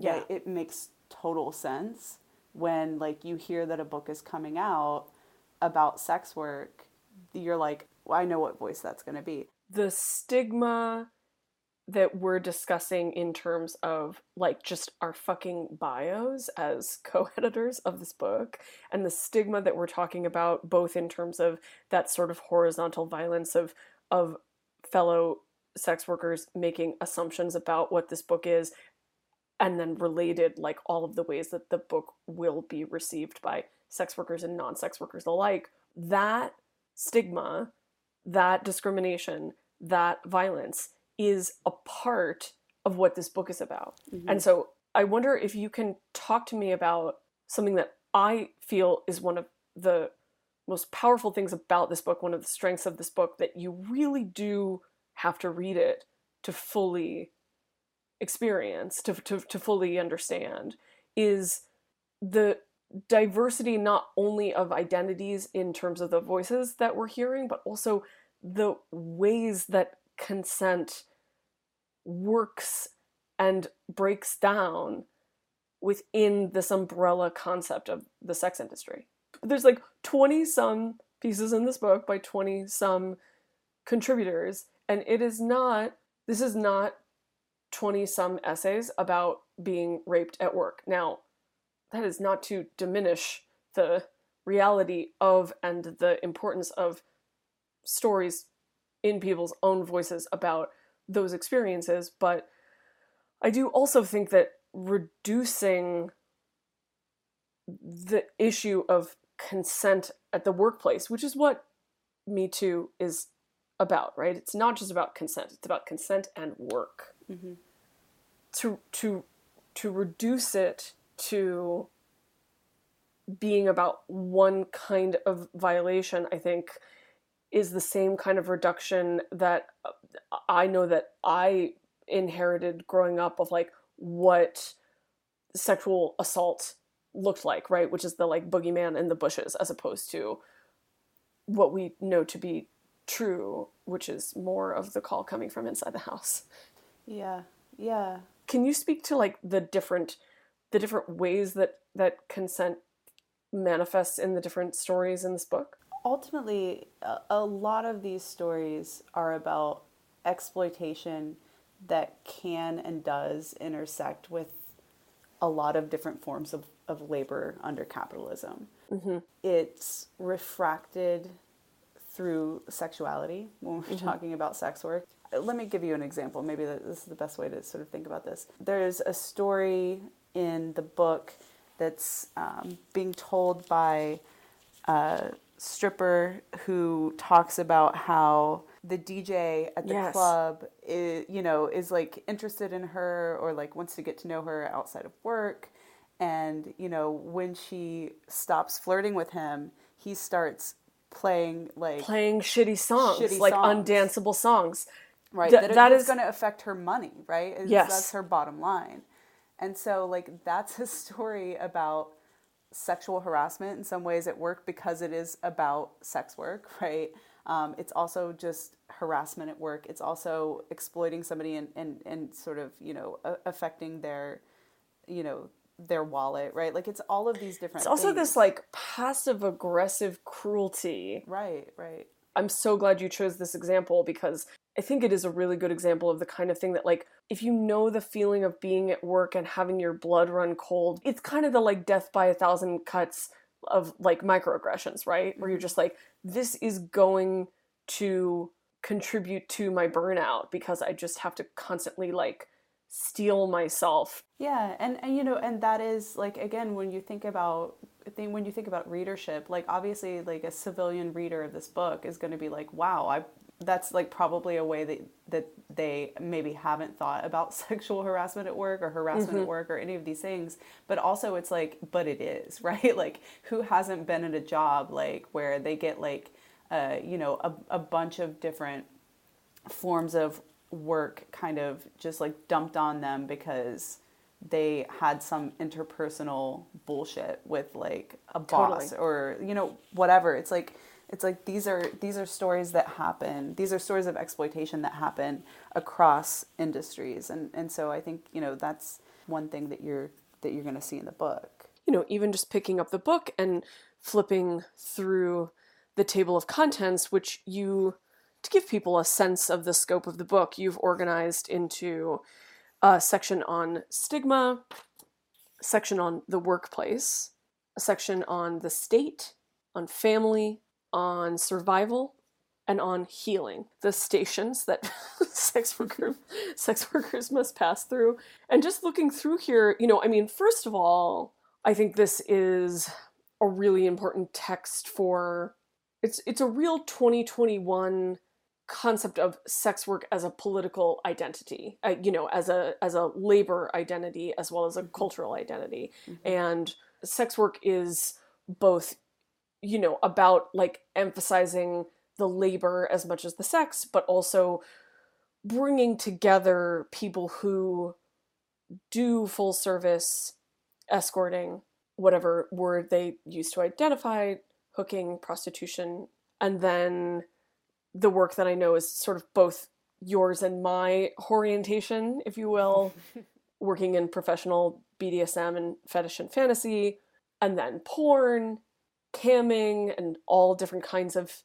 that it makes total sense when like you hear that a book is coming out about sex work. You're like, well, I know what voice that's going to be. The stigma that we're discussing in terms of like just our fucking bios as co-editors of this book, and the stigma that we're talking about both in terms of that sort of horizontal violence of fellow sex workers making assumptions about what this book is, and then related like all of the ways that the book will be received by sex workers and non-sex workers alike. That stigma, that discrimination, that violence is a part of what this book is about. Mm-hmm. And so I wonder if you can talk to me about something that I feel is one of the most powerful things about this book, one of the strengths of this book, that you really do have to read it to fully experience, to fully understand, is the diversity not only of identities in terms of the voices that we're hearing, but also the ways that consent works and breaks down within this umbrella concept of the sex industry. There's like 20 some pieces in this book by 20 some contributors, and this is not 20 some essays about being raped at work. Now, that is not to diminish the reality of and the importance of stories in people's own voices about those experiences, but I do also think that reducing the issue of consent at the workplace, which is what Me Too is about, right? It's not just about consent, it's about consent and work. Mm-hmm. To reduce it to being about one kind of violation, I think, is the same kind of reduction that I know that I inherited growing up of like what sexual assault looked like, right? Which is the like boogeyman in the bushes, as opposed to what we know to be true, which is more of the call coming from inside the house. Yeah. Yeah. Can you speak to like the different ways that consent manifests in the different stories in this book? Ultimately, a lot of these stories are about exploitation that can and does intersect with a lot of different forms of labor under capitalism. Mm-hmm. It's refracted through sexuality when we're mm-hmm. talking about sex work. Let me give you an example. Maybe this is the best way to sort of think about this. There's a story in the book that's being told by stripper who talks about how the DJ at the yes. club is like interested in her or like wants to get to know her outside of work, and when she stops flirting with him, he starts playing shitty songs, undanceable songs, right? That is going to affect her money, right? Yes, that's her bottom line. And so like that's a story about sexual harassment in some ways at work because it is about sex work, right? It's also just harassment at work. It's also exploiting somebody and sort of, affecting their wallet, right? Like it's all of these different things. It's also this like passive aggressive cruelty. Right. I'm so glad you chose this example because I think it is a really good example of the kind of thing that like, if you know the feeling of being at work and having your blood run cold, it's kind of the like death by 1,000 cuts of like microaggressions, right? Where you're just like, this is going to contribute to my burnout because I just have to constantly like steel myself. Yeah, and that is like, again, when you think about readership, like obviously like a civilian reader of this book is going to be like, wow, that's like probably a way that they maybe haven't thought about sexual harassment at work or harassment mm-hmm. at work or any of these things. But also it's like, but it is, right? Like who hasn't been in a job like where they get like, a bunch of different forms of work kind of just like dumped on them because they had some interpersonal bullshit with like a boss totally. Or, whatever. It's like these are stories that happen. These are stories of exploitation that happen across industries. And so I think, that's one thing that you're going to see in the book. You know, even just picking up the book and flipping through the table of contents, which to give people a sense of the scope of the book, you've organized into a section on stigma, a section on the workplace, a section on the state, on family, on survival, and on healing, the stations that sex workers must pass through. And just looking through here, you know, I mean, first of all, I think this is a really important text for, it's a real 2021 concept of sex work as a political identity, you know, as a labor identity as well as a cultural identity. Mm-hmm. And sex work is both, you know, about like emphasizing the labor as much as the sex, but also bringing together people who do full service escorting, whatever word they use to identify, hooking, prostitution, and then the work that I know is sort of both yours and my orientation, if you will, working in professional BDSM and fetish and fantasy, and then porn, camming, and all different kinds of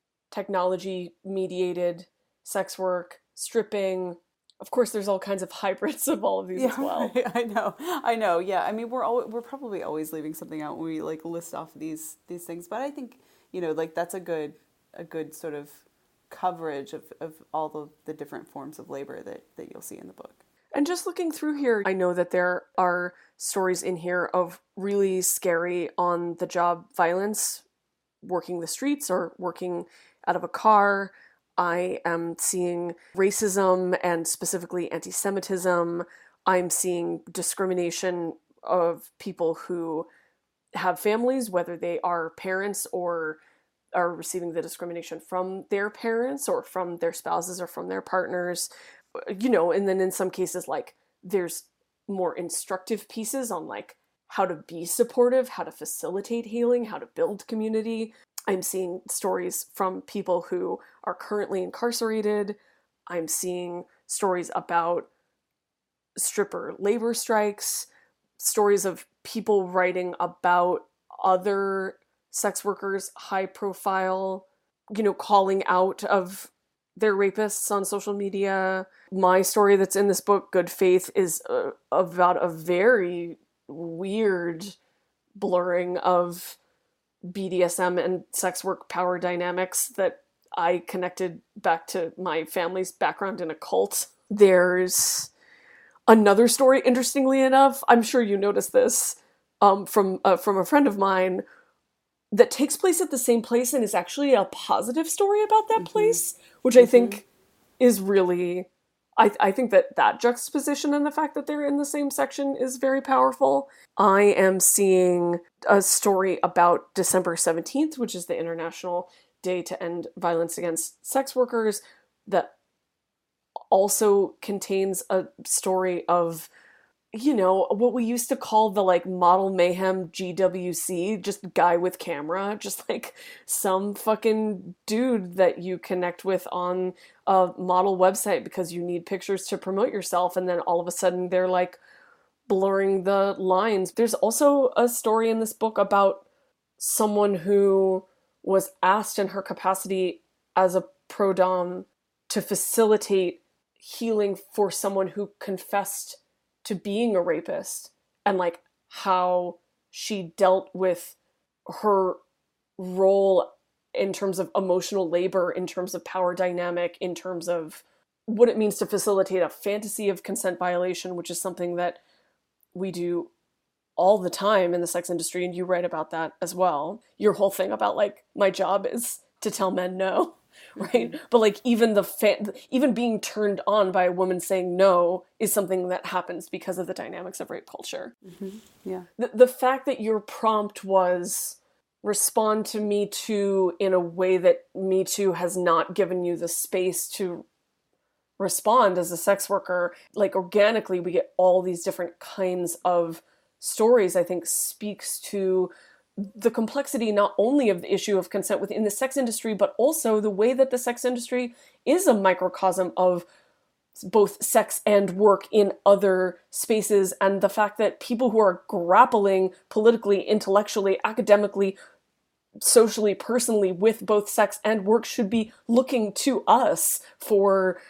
technology-mediated sex work, stripping. Of course, there's all kinds of hybrids of all of these as well. I know. Yeah, I mean, we're probably always leaving something out when we like list off these things, but I think, you know, like that's a good sort of coverage of all the different forms of labor that you'll see in the book. And just looking through here, I know that there are stories in here of really scary on-the-job violence, working the streets or working out of a car. I am seeing racism and specifically anti-Semitism. I'm seeing discrimination of people who have families, whether they are parents or are receiving the discrimination from their parents or from their spouses or from their partners, you know, and then in some cases, like, there's more instructive pieces on, like, how to be supportive, how to facilitate healing, how to build community. I'm seeing stories from people who are currently incarcerated. I'm seeing stories about stripper labor strikes, stories of people writing about other sex workers, high profile, you know, calling out of their rapists on social media. My story that's in this book, Good Faith, is about a very weird blurring of BDSM and sex work power dynamics that I connected back to my family's background in a cult. There's another story, interestingly enough, I'm sure you noticed this, from a friend of mine, that takes place at the same place and is actually a positive story about that place, which I think is really, I think that juxtaposition and the fact that they're in the same section is very powerful. I am seeing a story about December 17th, which is the International Day to End Violence Against Sex Workers, that also contains a story of, you know, what we used to call the, like, model mayhem GWC, just guy with camera, just like some fucking dude that you connect with on a model website because you need pictures to promote yourself, and then all of a sudden they're like blurring the lines. There's also a story in this book about someone who was asked in her capacity as a pro-dom to facilitate healing for someone who confessed to being a rapist, and like how she dealt with her role in terms of emotional labor, in terms of power dynamic, in terms of what it means to facilitate a fantasy of consent violation, which is something that we do all the time in the sex industry, and you write about that as well. Your whole thing about, like, my job is to tell men no, right? But like even being turned on by a woman saying no is something that happens because of the dynamics of rape culture. Yeah. The fact that your prompt was respond to Me Too in a way that Me Too has not given you the space to respond as a sex worker, like, organically we get all these different kinds of stories, I think speaks to the complexity not only of the issue of consent within the sex industry, but also the way that the sex industry is a microcosm of both sex and work in other spaces, and the fact that people who are grappling politically, intellectually, academically, socially, personally with both sex and work should be looking to us for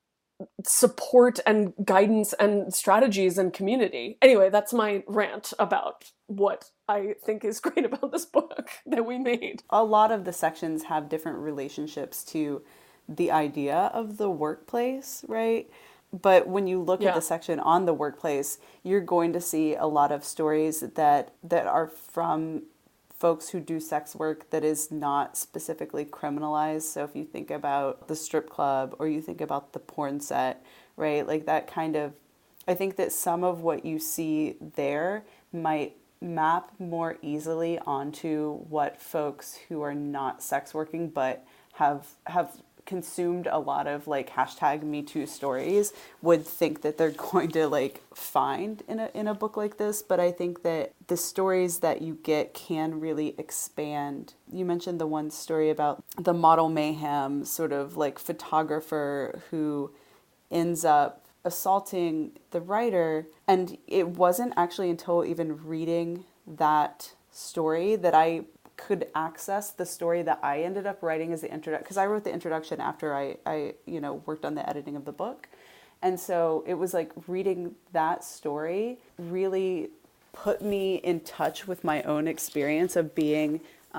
support and guidance and strategies and community. Anyway, that's my rant about what I think is great about this book that we made. A lot of the sections have different relationships to the idea of the workplace, right? But when you look at the section on the workplace, you're going to see a lot of stories that are from folks who do sex work that is not specifically criminalized. So if you think about the strip club or you think about the porn set, right? Like that kind of, I think that some of what you see there might map more easily onto what folks who are not sex working but have consumed a lot of like #MeToo stories would think that they're going to like find in a book like this. But I think that the stories that you get can really expand. You mentioned the one story about the model mayhem sort of like photographer who ends up assaulting the writer, and it wasn't actually until even reading that story that I could access the story that I ended up writing as the introduction, because I wrote the introduction after I worked on the editing of the book. And so it was like reading that story really put me in touch with my own experience of being,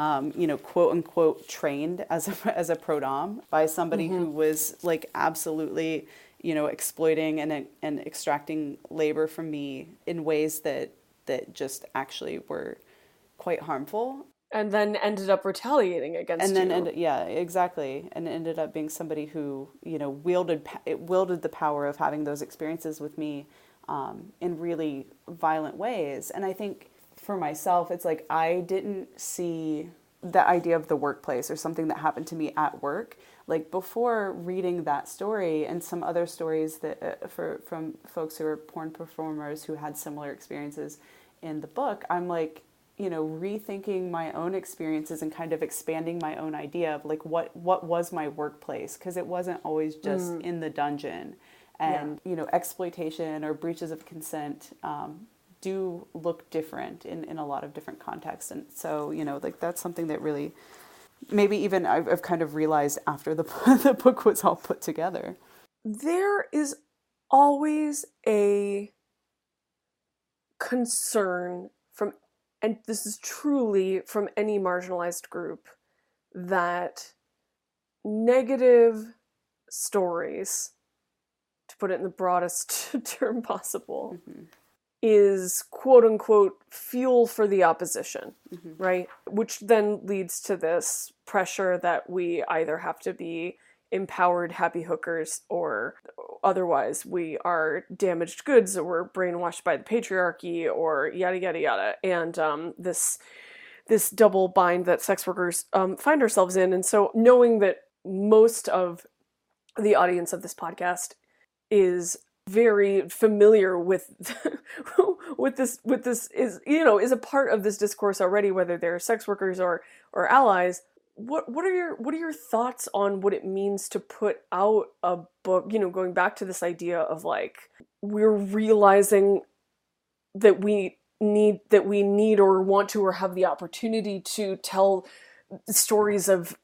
quote unquote, trained as a pro-dom by somebody who was like absolutely, exploiting and extracting labor from me in ways that just actually were quite harmful. And then ended up retaliating against you. Exactly. And ended up being somebody who, wielded the power of having those experiences with me in really violent ways. And I think for myself, it's like I didn't see the idea of the workplace or something that happened to me at work. Like before reading that story and some other stories that from folks who are porn performers who had similar experiences in the book, I'm like, rethinking my own experiences and kind of expanding my own idea of like what was my workplace, because it wasn't always just in the dungeon. And exploitation or breaches of consent do look different in a lot of different contexts. And so like that's something that really maybe even I've kind of realized after the book was all put together. There is always a concern from, and this is truly from any marginalized group, that negative stories, to put it in the broadest term possible, is quote unquote fuel for the opposition, right? Which then leads to this pressure that we either have to be empowered happy hookers or otherwise we are damaged goods or we're brainwashed by the patriarchy or yada yada yada. And this double bind that sex workers find ourselves in. And so knowing that most of the audience of this podcast is very familiar with this is a part of this discourse already, whether they're sex workers or allies. What are your thoughts on what it means to put out a book, going back to this idea of like we're realizing that we need or want to or have the opportunity to tell stories of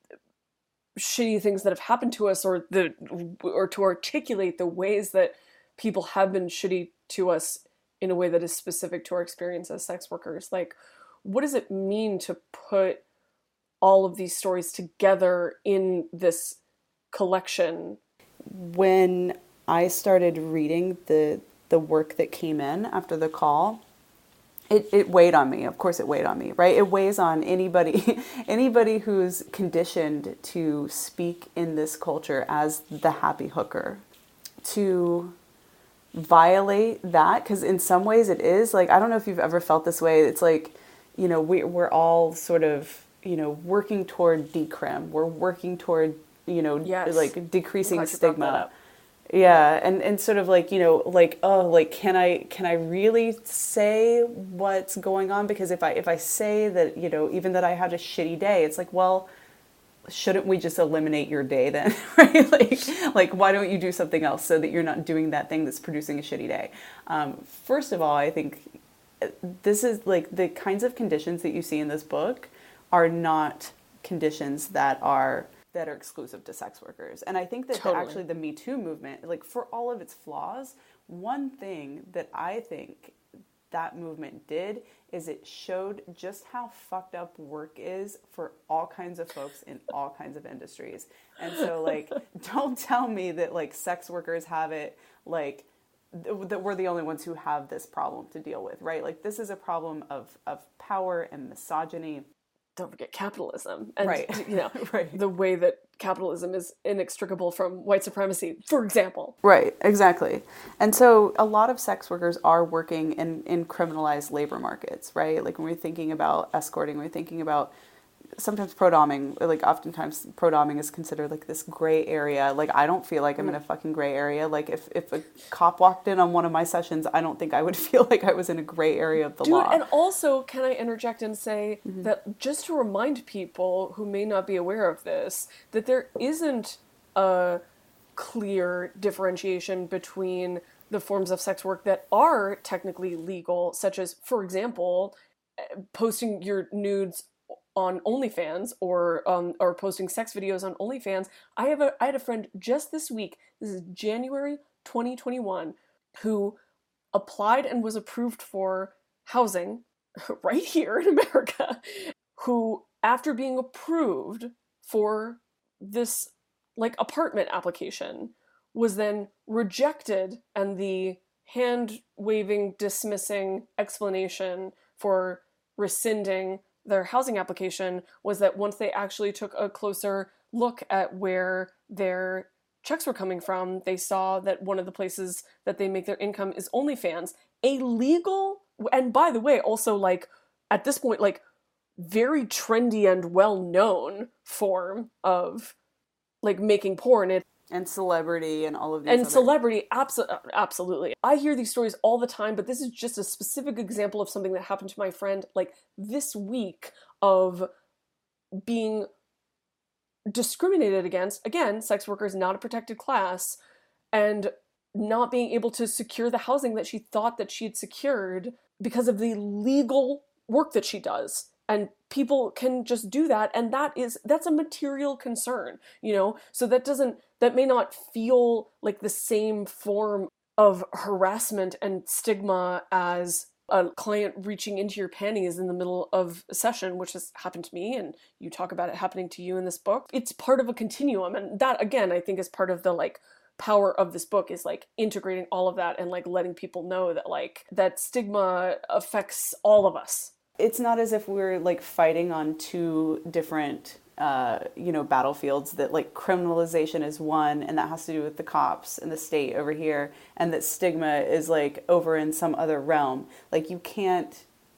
shitty things that have happened to us or to articulate the ways that people have been shitty to us in a way that is specific to our experience as sex workers. Like, what does it mean to put all of these stories together in this collection? When I started reading the work that came in after the call, it weighed on me. Of course it weighed on me, right? It weighs on anybody who's conditioned to speak in this culture as the happy hooker. To violate that, because in some ways it is, like, I don't know if you've ever felt this way. It's like, we're all sort of, working toward decrim. We're working toward, yes. like decreasing stigma. Yeah, and sort of like, can I really say what's going on? Because if I say that, even that I had a shitty day, it's like, well, shouldn't we just eliminate your day then? Right? Like why don't you do something else so that you're not doing that thing that's producing a shitty day? First of all, I think this is like the kinds of conditions that you see in this book are not conditions that are exclusive to sex workers. And I think that actually the Me Too movement, like for all of its flaws, one thing that I think that movement did is it showed just how fucked up work is for all kinds of folks in all kinds of industries. And so like, don't tell me that like sex workers have it like that we're the only ones who have this problem to deal with, right? Like this is a problem of power and misogyny. Don't forget capitalism and right. you know right. the way that capitalism is inextricable from white supremacy, for example. Right, exactly. And so a lot of sex workers are working in criminalized labor markets, right? Like when we're thinking about escorting, we're thinking about sometimes pro-doming, like oftentimes pro-doming is considered like this gray area. Like I don't feel like I'm in a fucking gray area. Like if a cop walked in on one of my sessions, I don't think I would feel like I was in a gray area of the law. And also, can I interject and say that just to remind people who may not be aware of this, that there isn't a clear differentiation between the forms of sex work that are technically legal, such as, for example, posting your nudes on OnlyFans or posting sex videos on OnlyFans. I had a friend just this week, this is January 2021, who applied and was approved for housing right here in America, who after being approved for this like apartment application was then rejected, and the hand-waving, dismissing explanation for rescinding their housing application was that once they actually took a closer look at where their checks were coming from, they saw that one of the places that they make their income is OnlyFans, a legal, and by the way, also like at this point, like very trendy and well-known form of like making porn. And celebrity and all of these and celebrity, absolutely. I hear these stories all the time, but this is just a specific example of something that happened to my friend like this week of being discriminated against. Again, sex workers, not a protected class, and not being able to secure the housing that she thought that she had secured because of the legal work that she does. And people can just do that, and that's a material concern, you know? So that may not feel like the same form of harassment and stigma as a client reaching into your panties in the middle of a session, which has happened to me, and you talk about it happening to you in this book. It's part of a continuum, and that, again, I think is part of the, like, power of this book is, like, integrating all of that and, like, letting people know that, like, that stigma affects all of us. It's not as if we're like fighting on two different, battlefields, that like criminalization is one and that has to do with the cops and the state over here, and that stigma is like over in some other realm. Like you can't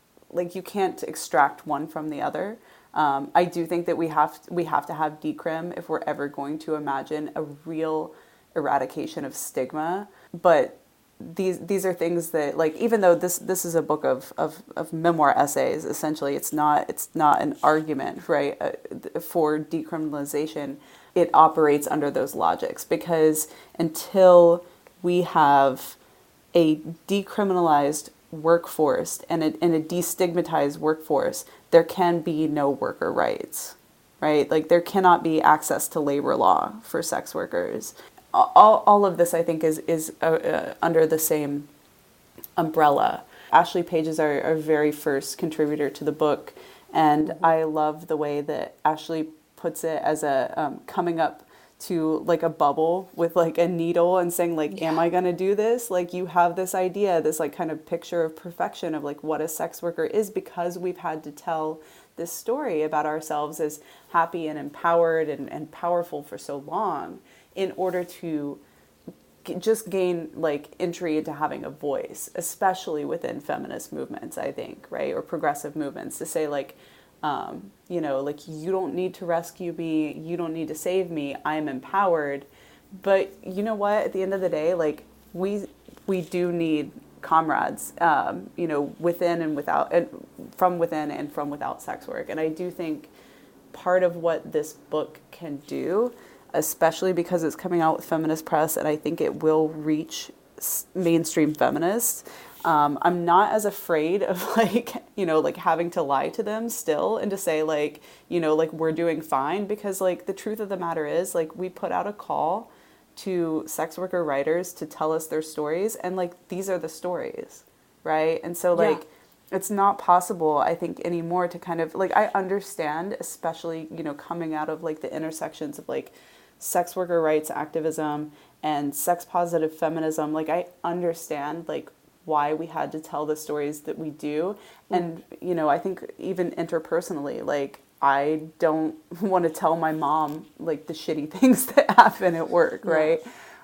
extract one from the other. I do think that we have to have decrim if we're ever going to imagine a real eradication of stigma. But these are things that, like, even though this is a book of memoir essays, essentially, it's not an argument, right, for decriminalization. It operates under those logics, because until we have a decriminalized workforce and a destigmatized workforce, there can be no worker rights, right? Like there cannot be access to labor law for sex workers. All of this, I think, is under the same umbrella. Ashley Page is our very first contributor to the book, and I love the way that Ashley puts it as a coming up to like a bubble with like a needle and saying like, am I going to do this? Like you have this idea, this like kind of picture of perfection of like what a sex worker is, because we've had to tell this story about ourselves as happy and empowered and powerful for so long, in order to just gain like entry into having a voice, especially within feminist movements, I think, right? Or progressive movements, to say like, like you don't need to rescue me, you don't need to save me, I'm empowered. But you know what, at the end of the day, like we do need comrades, within and without, and from within and from without sex work. And I do think part of what this book can do, especially because it's coming out with feminist press, and I think it will reach mainstream feminists. I'm not as afraid of like, you know, like having to lie to them still and to say like, you know, like we're doing fine, because like the truth of the matter is like we put out a call to sex worker writers to tell us their stories, and like these are the stories, right? And so like it's not possible, I think, anymore to kind of like, I understand, especially, you know, coming out of like the intersections of like sex worker rights activism and sex positive feminism, like I understand like why we had to tell the stories that we do. And, you know, I think even interpersonally, like I don't want to tell my mom like the shitty things that happen at work, right?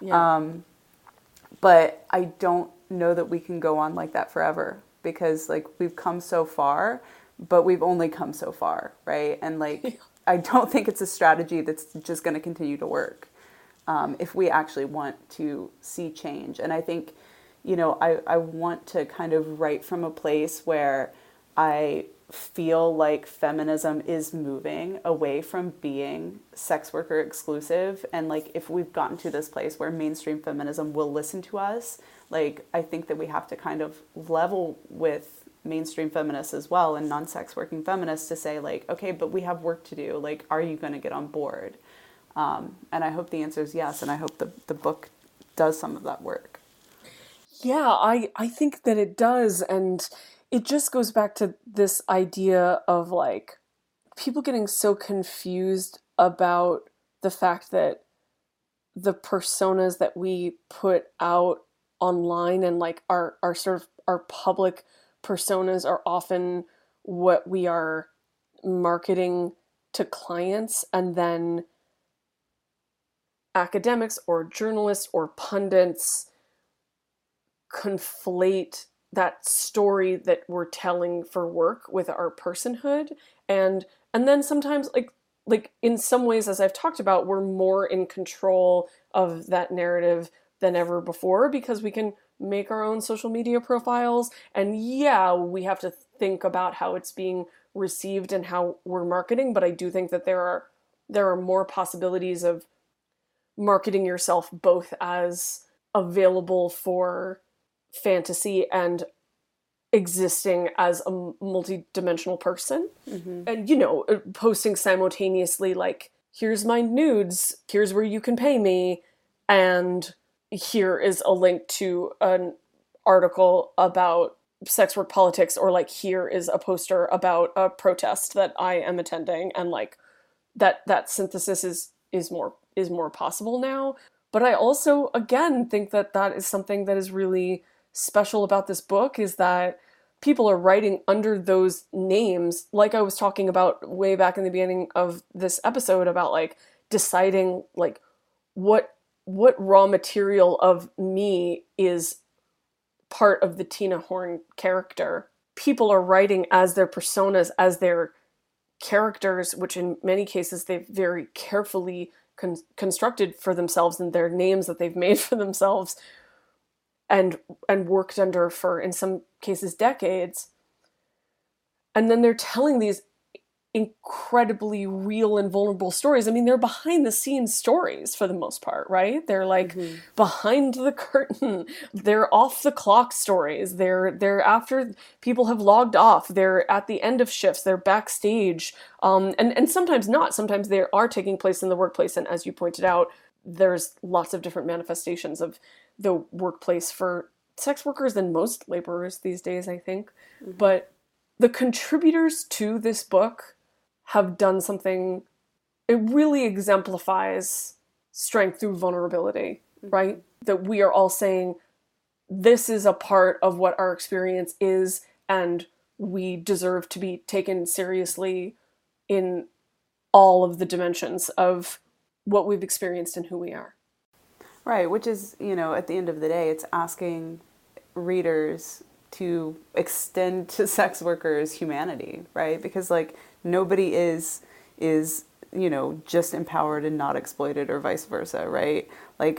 But I don't know that we can go on like that forever, because like we've come so far, but we've only come so far, right? And like I don't think it's a strategy that's just going to continue to work if we actually want to see change. And I think, you know, I want to kind of write from a place where I feel like feminism is moving away from being sex worker exclusive. And like, if we've gotten to this place where mainstream feminism will listen to us, like, I think that we have to kind of level with mainstream feminists as well and non-sex working feminists to say like, okay, but we have work to do. Like, are you going to get on board? And I hope the answer is yes. And I hope the book does some of that work. Yeah, I think that it does. And it just goes back to this idea of like people getting so confused about the fact that the personas that we put out online and like our sort of our public personas are often what we are marketing to clients, and then academics or journalists or pundits conflate that story that we're telling for work with our personhood. And then sometimes like in some ways, as I've talked about, we're more in control of that narrative than ever before, because we can make our own social media profiles. And yeah, we have to think about how it's being received and how we're marketing. But I do think that there are more possibilities of marketing yourself both as available for fantasy and existing as a multi-dimensional person. And, you know, posting simultaneously like, here's my nudes, here's where you can pay me, and here is a link to an article about sex work politics, or like, here is a poster about a protest that I am attending. And like that synthesis is more possible now. But I also, again, think that is something that is really special about this book, is that people are writing under those names, like I was talking about way back in the beginning of this episode about like deciding like what raw material of me is part of the Tina Horn character. People are writing as their personas, as their characters, which in many cases they've very carefully constructed for themselves, and their names that they've made for themselves and worked under for, in some cases, decades. And then they're telling these incredibly real and vulnerable stories. I mean, they're behind the scenes stories for the most part, right? They're like behind the curtain. They're off the clock stories. They're after people have logged off. They're at the end of shifts. They're backstage. And sometimes not. Sometimes they are taking place in the workplace. And as you pointed out, there's lots of different manifestations of the workplace for sex workers than most laborers these days, I think. But the contributors to this book have done something. It really exemplifies strength through vulnerability, right? That we are all saying, this is a part of what our experience is, and we deserve to be taken seriously in all of the dimensions of what we've experienced and who we are. Right, which is, you know, at the end of the day, it's asking readers to extend to sex workers humanity, right? Because like nobody is you know, just empowered and not exploited, or vice versa, right? Like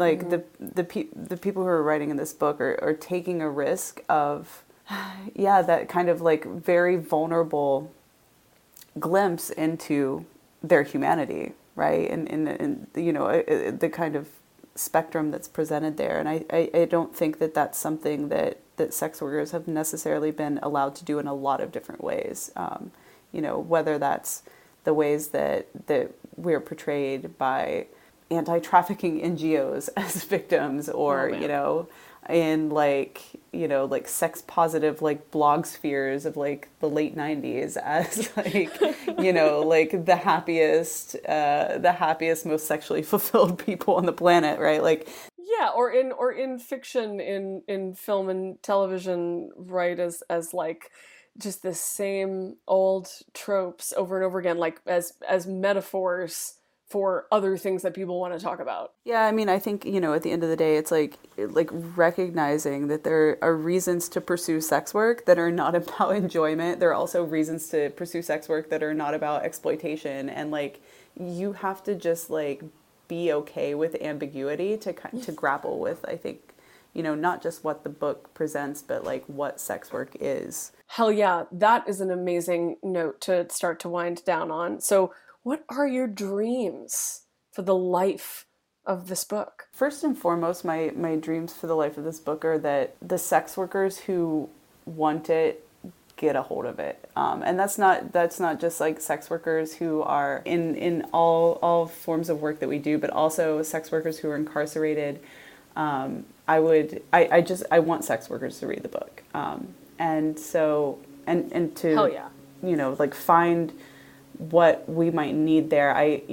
the people who are writing in this book are taking a risk of that kind of like very vulnerable glimpse into their humanity, right? And the kind of spectrum that's presented there. And I don't think that that's something that sex workers have necessarily been allowed to do in a lot of different ways. Whether that's the ways that we're portrayed by anti-trafficking NGOs as victims, or, in like sex positive like blog spheres of like the late 90s as like the happiest most sexually fulfilled people on the planet, right? Like, yeah, or in fiction, in film and television, right, as like just the same old tropes over and over again, like as metaphors for other things that people want to talk about. Yeah, I mean, I think, at the end of the day, it's like recognizing that there are reasons to pursue sex work that are not about enjoyment. There are also reasons to pursue sex work that are not about exploitation. And like, you have to just like be okay with ambiguity to grapple with, I think, not just what the book presents, but like what sex work is. Hell yeah, that is an amazing note to start to wind down on. So what are your dreams for the life of this book? First and foremost, my dreams for the life of this book are that the sex workers who want it get a hold of it. And that's not just like sex workers who are in all forms of work that we do, but also sex workers who are incarcerated. I want sex workers to read the book. And so, and to, hell yeah, like find what we might need there. A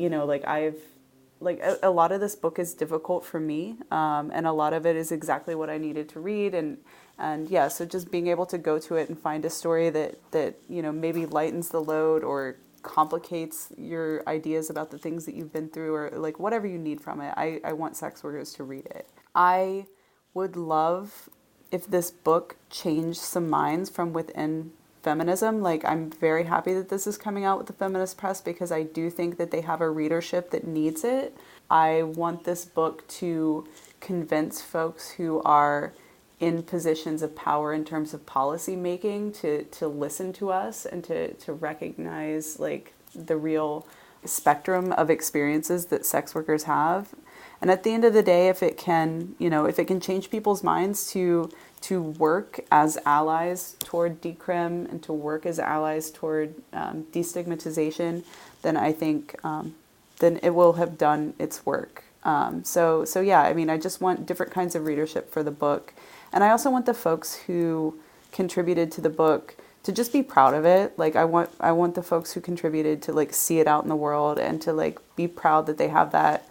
lot of this book is difficult for me, and a lot of it is exactly what I needed to read, and yeah, so just being able to go to it and find a story that maybe lightens the load or complicates your ideas about the things that you've been through, or like whatever you need from it. I want sex workers to read it. I would love if this book changed some minds from within feminism. Like, I'm very happy that this is coming out with the feminist press, because I do think that they have a readership that needs it. I want this book to convince folks who are in positions of power in terms of policy making to listen to us and to recognize like the real spectrum of experiences that sex workers have. And at the end of the day, if it can change people's minds to work as allies toward decrim and to work as allies toward destigmatization, then I think then it will have done its work. So yeah, I mean, I just want different kinds of readership for the book. And I also want the folks who contributed to the book to just be proud of it. Like, I want the folks who contributed to like see it out in the world and to like be proud that they have that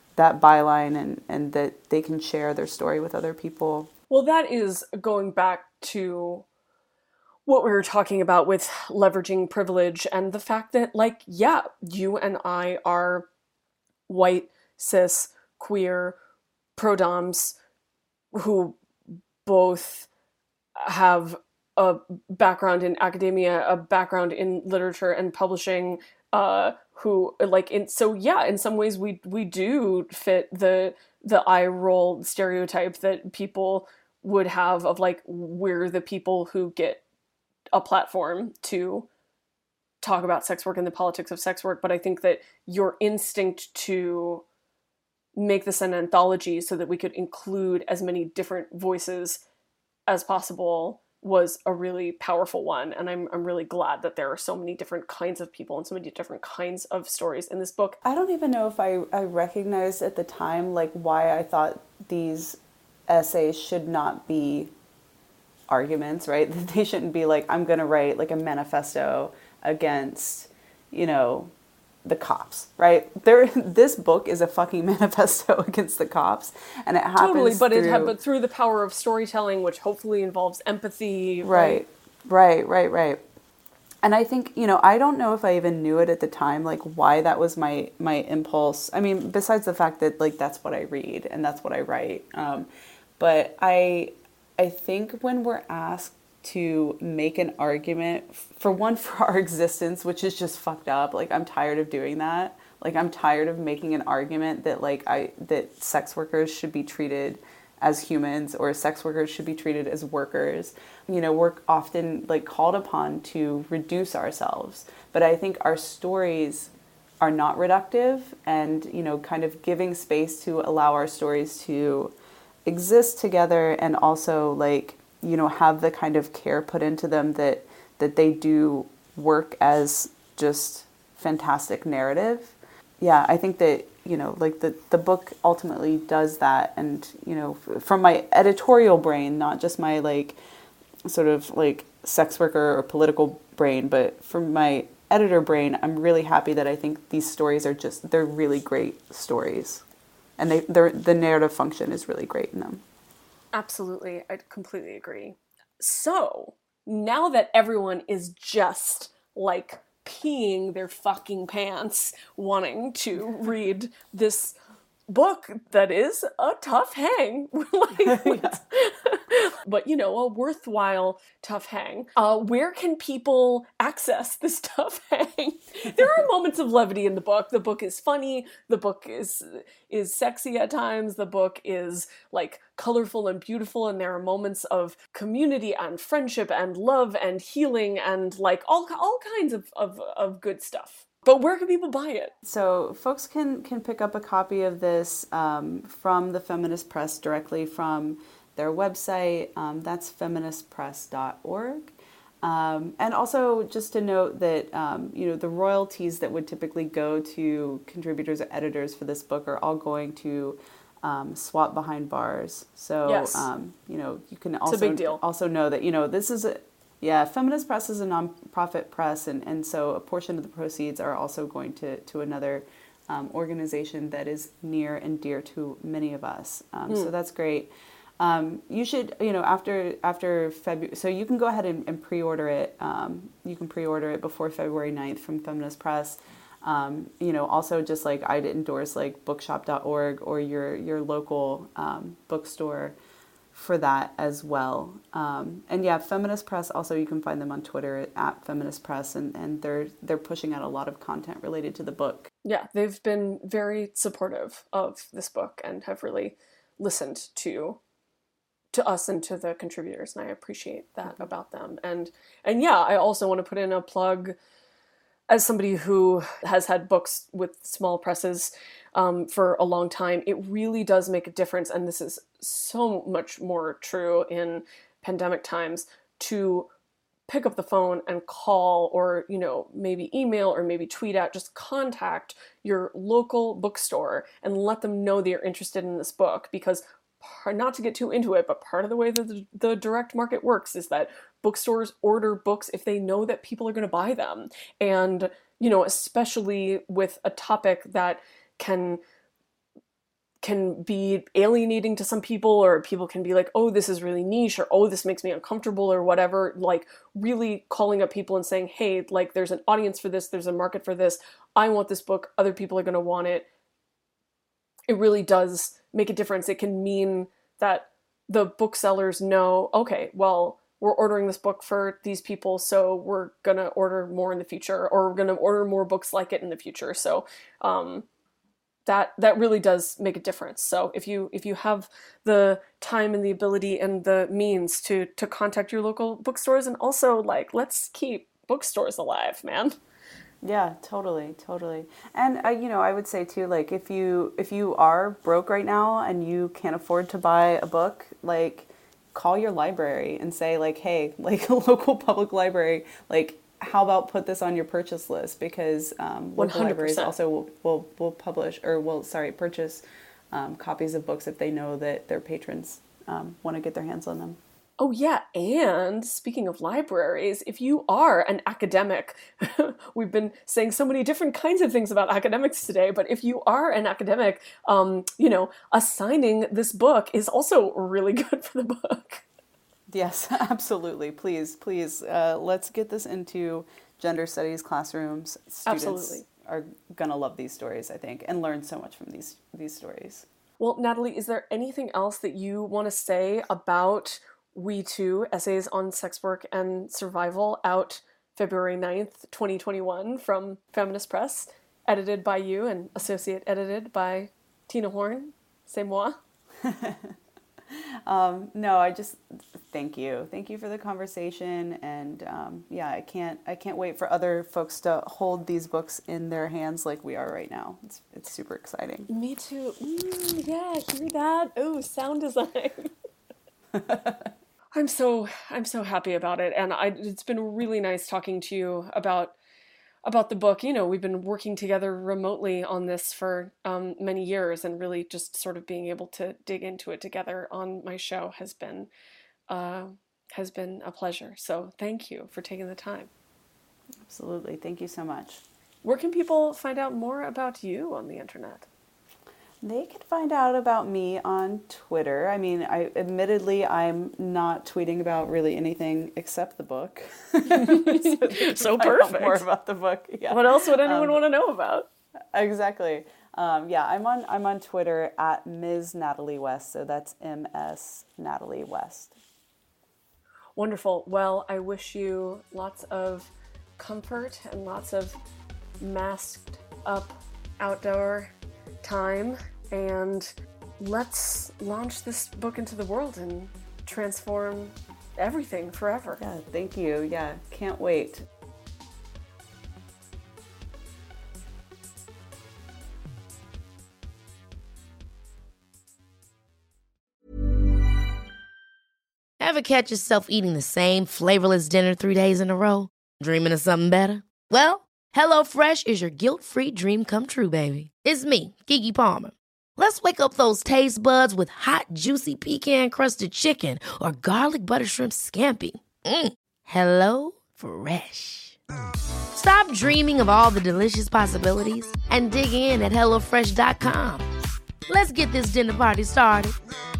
byline and that they can share their story with other people. Well, that is going back to what we were talking about with leveraging privilege and the fact that, like, yeah, you and I are white, cis, queer, pro-doms who both have a background in academia, a background in literature and publishing, who like in some ways we do fit the eye roll stereotype that people would have of like, we're the people who get a platform to talk about sex work and the politics of sex work. But I think that your instinct to make this an anthology so that we could include as many different voices as possible was a really powerful one. And I'm really glad that there are so many different kinds of people and so many different kinds of stories in this book. I don't even know if I recognized at the time like why I thought these essays should not be arguments, right? That they shouldn't be like, I'm going to write like a manifesto against, the cops, right? This book is a fucking manifesto against the cops, and it happens totally, but through the power of storytelling, which hopefully involves empathy. Right. And I think, I don't know if I even knew it at the time, like why that was my impulse. I mean, besides the fact that like that's what I read and that's what I write. But I think when we're asked to make an argument for our existence, which is just fucked up. Like, I'm tired of doing that. Like, I'm tired of making an argument that that sex workers should be treated as humans, or sex workers should be treated as workers. You know, we're often like called upon to reduce ourselves, but I think our stories are not reductive, and, you know, kind of giving space to allow our stories to exist together, and also, like, you know, have the kind of care put into them that they do work as just fantastic narrative. Yeah, I think that, you know, like the book ultimately does that. And, you know, from my editorial brain, not just my like sort of like sex worker or political brain, but from my editor brain, I'm really happy that I think these stories are they're really great stories. And the narrative function is really great in them. Absolutely. I completely agree. So, now that everyone is just like peeing their fucking pants wanting to read this book that is a tough hang, but, you know, a worthwhile tough hang. Where can people access this tough hang? There are moments of levity in the book. The book is funny. The book is sexy at times. The book is like colorful and beautiful, and there are moments of community and friendship and love and healing and like all kinds of good stuff. But where can people buy it? So folks can pick up a copy of this from the Feminist Press directly from their website. That's feministpress.org. And also just to note that, you know, the royalties that would typically go to contributors or editors for this book are all going to Swap Behind Bars. So, yes. You know, you can it's a big deal. Also know that, you know, this is Feminist Press is a nonprofit press, and so a portion of the proceeds are also going to another organization that is near and dear to many of us. So that's great. You should, you know, after February, so you can go ahead and pre-order it. You can pre-order it before February 9th from Feminist Press. You know, also just like I'd endorse like bookshop.org or your local bookstore for that as well. And yeah, Feminist Press, also you can find them on Twitter at Feminist Press, and they're pushing out a lot of content related to the book. Yeah, they've been very supportive of this book and have really listened to us and to the contributors, and I appreciate that about them. And yeah, I also want to put in a plug as somebody who has had books with small presses for a long time. It really does make a difference, and this is so much more true in pandemic times, to pick up the phone and call, or, you know, maybe email or maybe tweet out, just contact your local bookstore and let them know that you're interested in this book. Because, not to get too into it, but part of the way that the direct market works is that bookstores order books if they know that people are going to buy them. And, you know, especially with a topic that can be alienating to some people, or people can be like, oh, this is really niche, or oh, this makes me uncomfortable, or whatever, like really calling up people and saying, hey, like there's an audience for this, there's a market for this, I want this book, other people are going to want it. It really does make a difference. It can mean that the booksellers know, okay, well, we're ordering this book for these people, so we're going to order more in the future, or we're going to order more books like it in the future. So that really does make a difference. So if you have the time and the ability and the means to contact your local bookstores, and also like, let's keep bookstores alive, man. Yeah, totally. And you know, I would say too, like if you are broke right now and you can't afford to buy a book, like call your library and say like, hey, like a local public library, like how about put this on your purchase list, because local 100%. libraries also will publish, or will purchase copies of books if they know that their patrons want to get their hands on them. Oh yeah, and speaking of libraries, if you are an academic, we've been saying so many different kinds of things about academics today, but if you are an academic, you know, assigning this book is also really good for the book. Yes, absolutely. Please, let's get this into gender studies classrooms. Students Absolutely. are going to love these stories, I think, and learn so much from these stories. Well, Natalie, is there anything else that you want to say about We Too, Essays on Sex Work and Survival, out February 9th, 2021 from Feminist Press, edited by you and associate edited by Tina Horn, c'est moi? No, I just thank you for the conversation, and I can't wait for other folks to hold these books in their hands like we are right now. It's super exciting. Me too. Yeah, hear that? Oh, sound design. I'm so happy about it, and it's been really nice talking to you about the book. You know, we've been working together remotely on this for many years, and really just sort of being able to dig into it together on my show has been a pleasure. So thank you for taking the time. Absolutely. Thank you so much. Where can people find out more about you on the internet? They can find out about me on Twitter. I mean, I'm not tweeting about really anything except the book. So perfect. More about the book. Yeah. What else would anyone want to know about? Exactly. I'm on Twitter at Ms. Natalie West. So that's MS Natalie West. Wonderful. Well, I wish you lots of comfort and lots of masked up outdoor time, and let's launch this book into the world and transform everything forever. Yeah, thank you. Yeah, can't wait. Ever catch yourself eating the same flavorless dinner 3 days in a row? Dreaming of something better? Well, HelloFresh is your guilt-free dream come true, baby. It's me, Keke Palmer. Let's wake up those taste buds with hot, juicy pecan-crusted chicken or garlic butter shrimp scampi. Hello Fresh. Stop dreaming of all the delicious possibilities and dig in at HelloFresh.com. Let's get this dinner party started.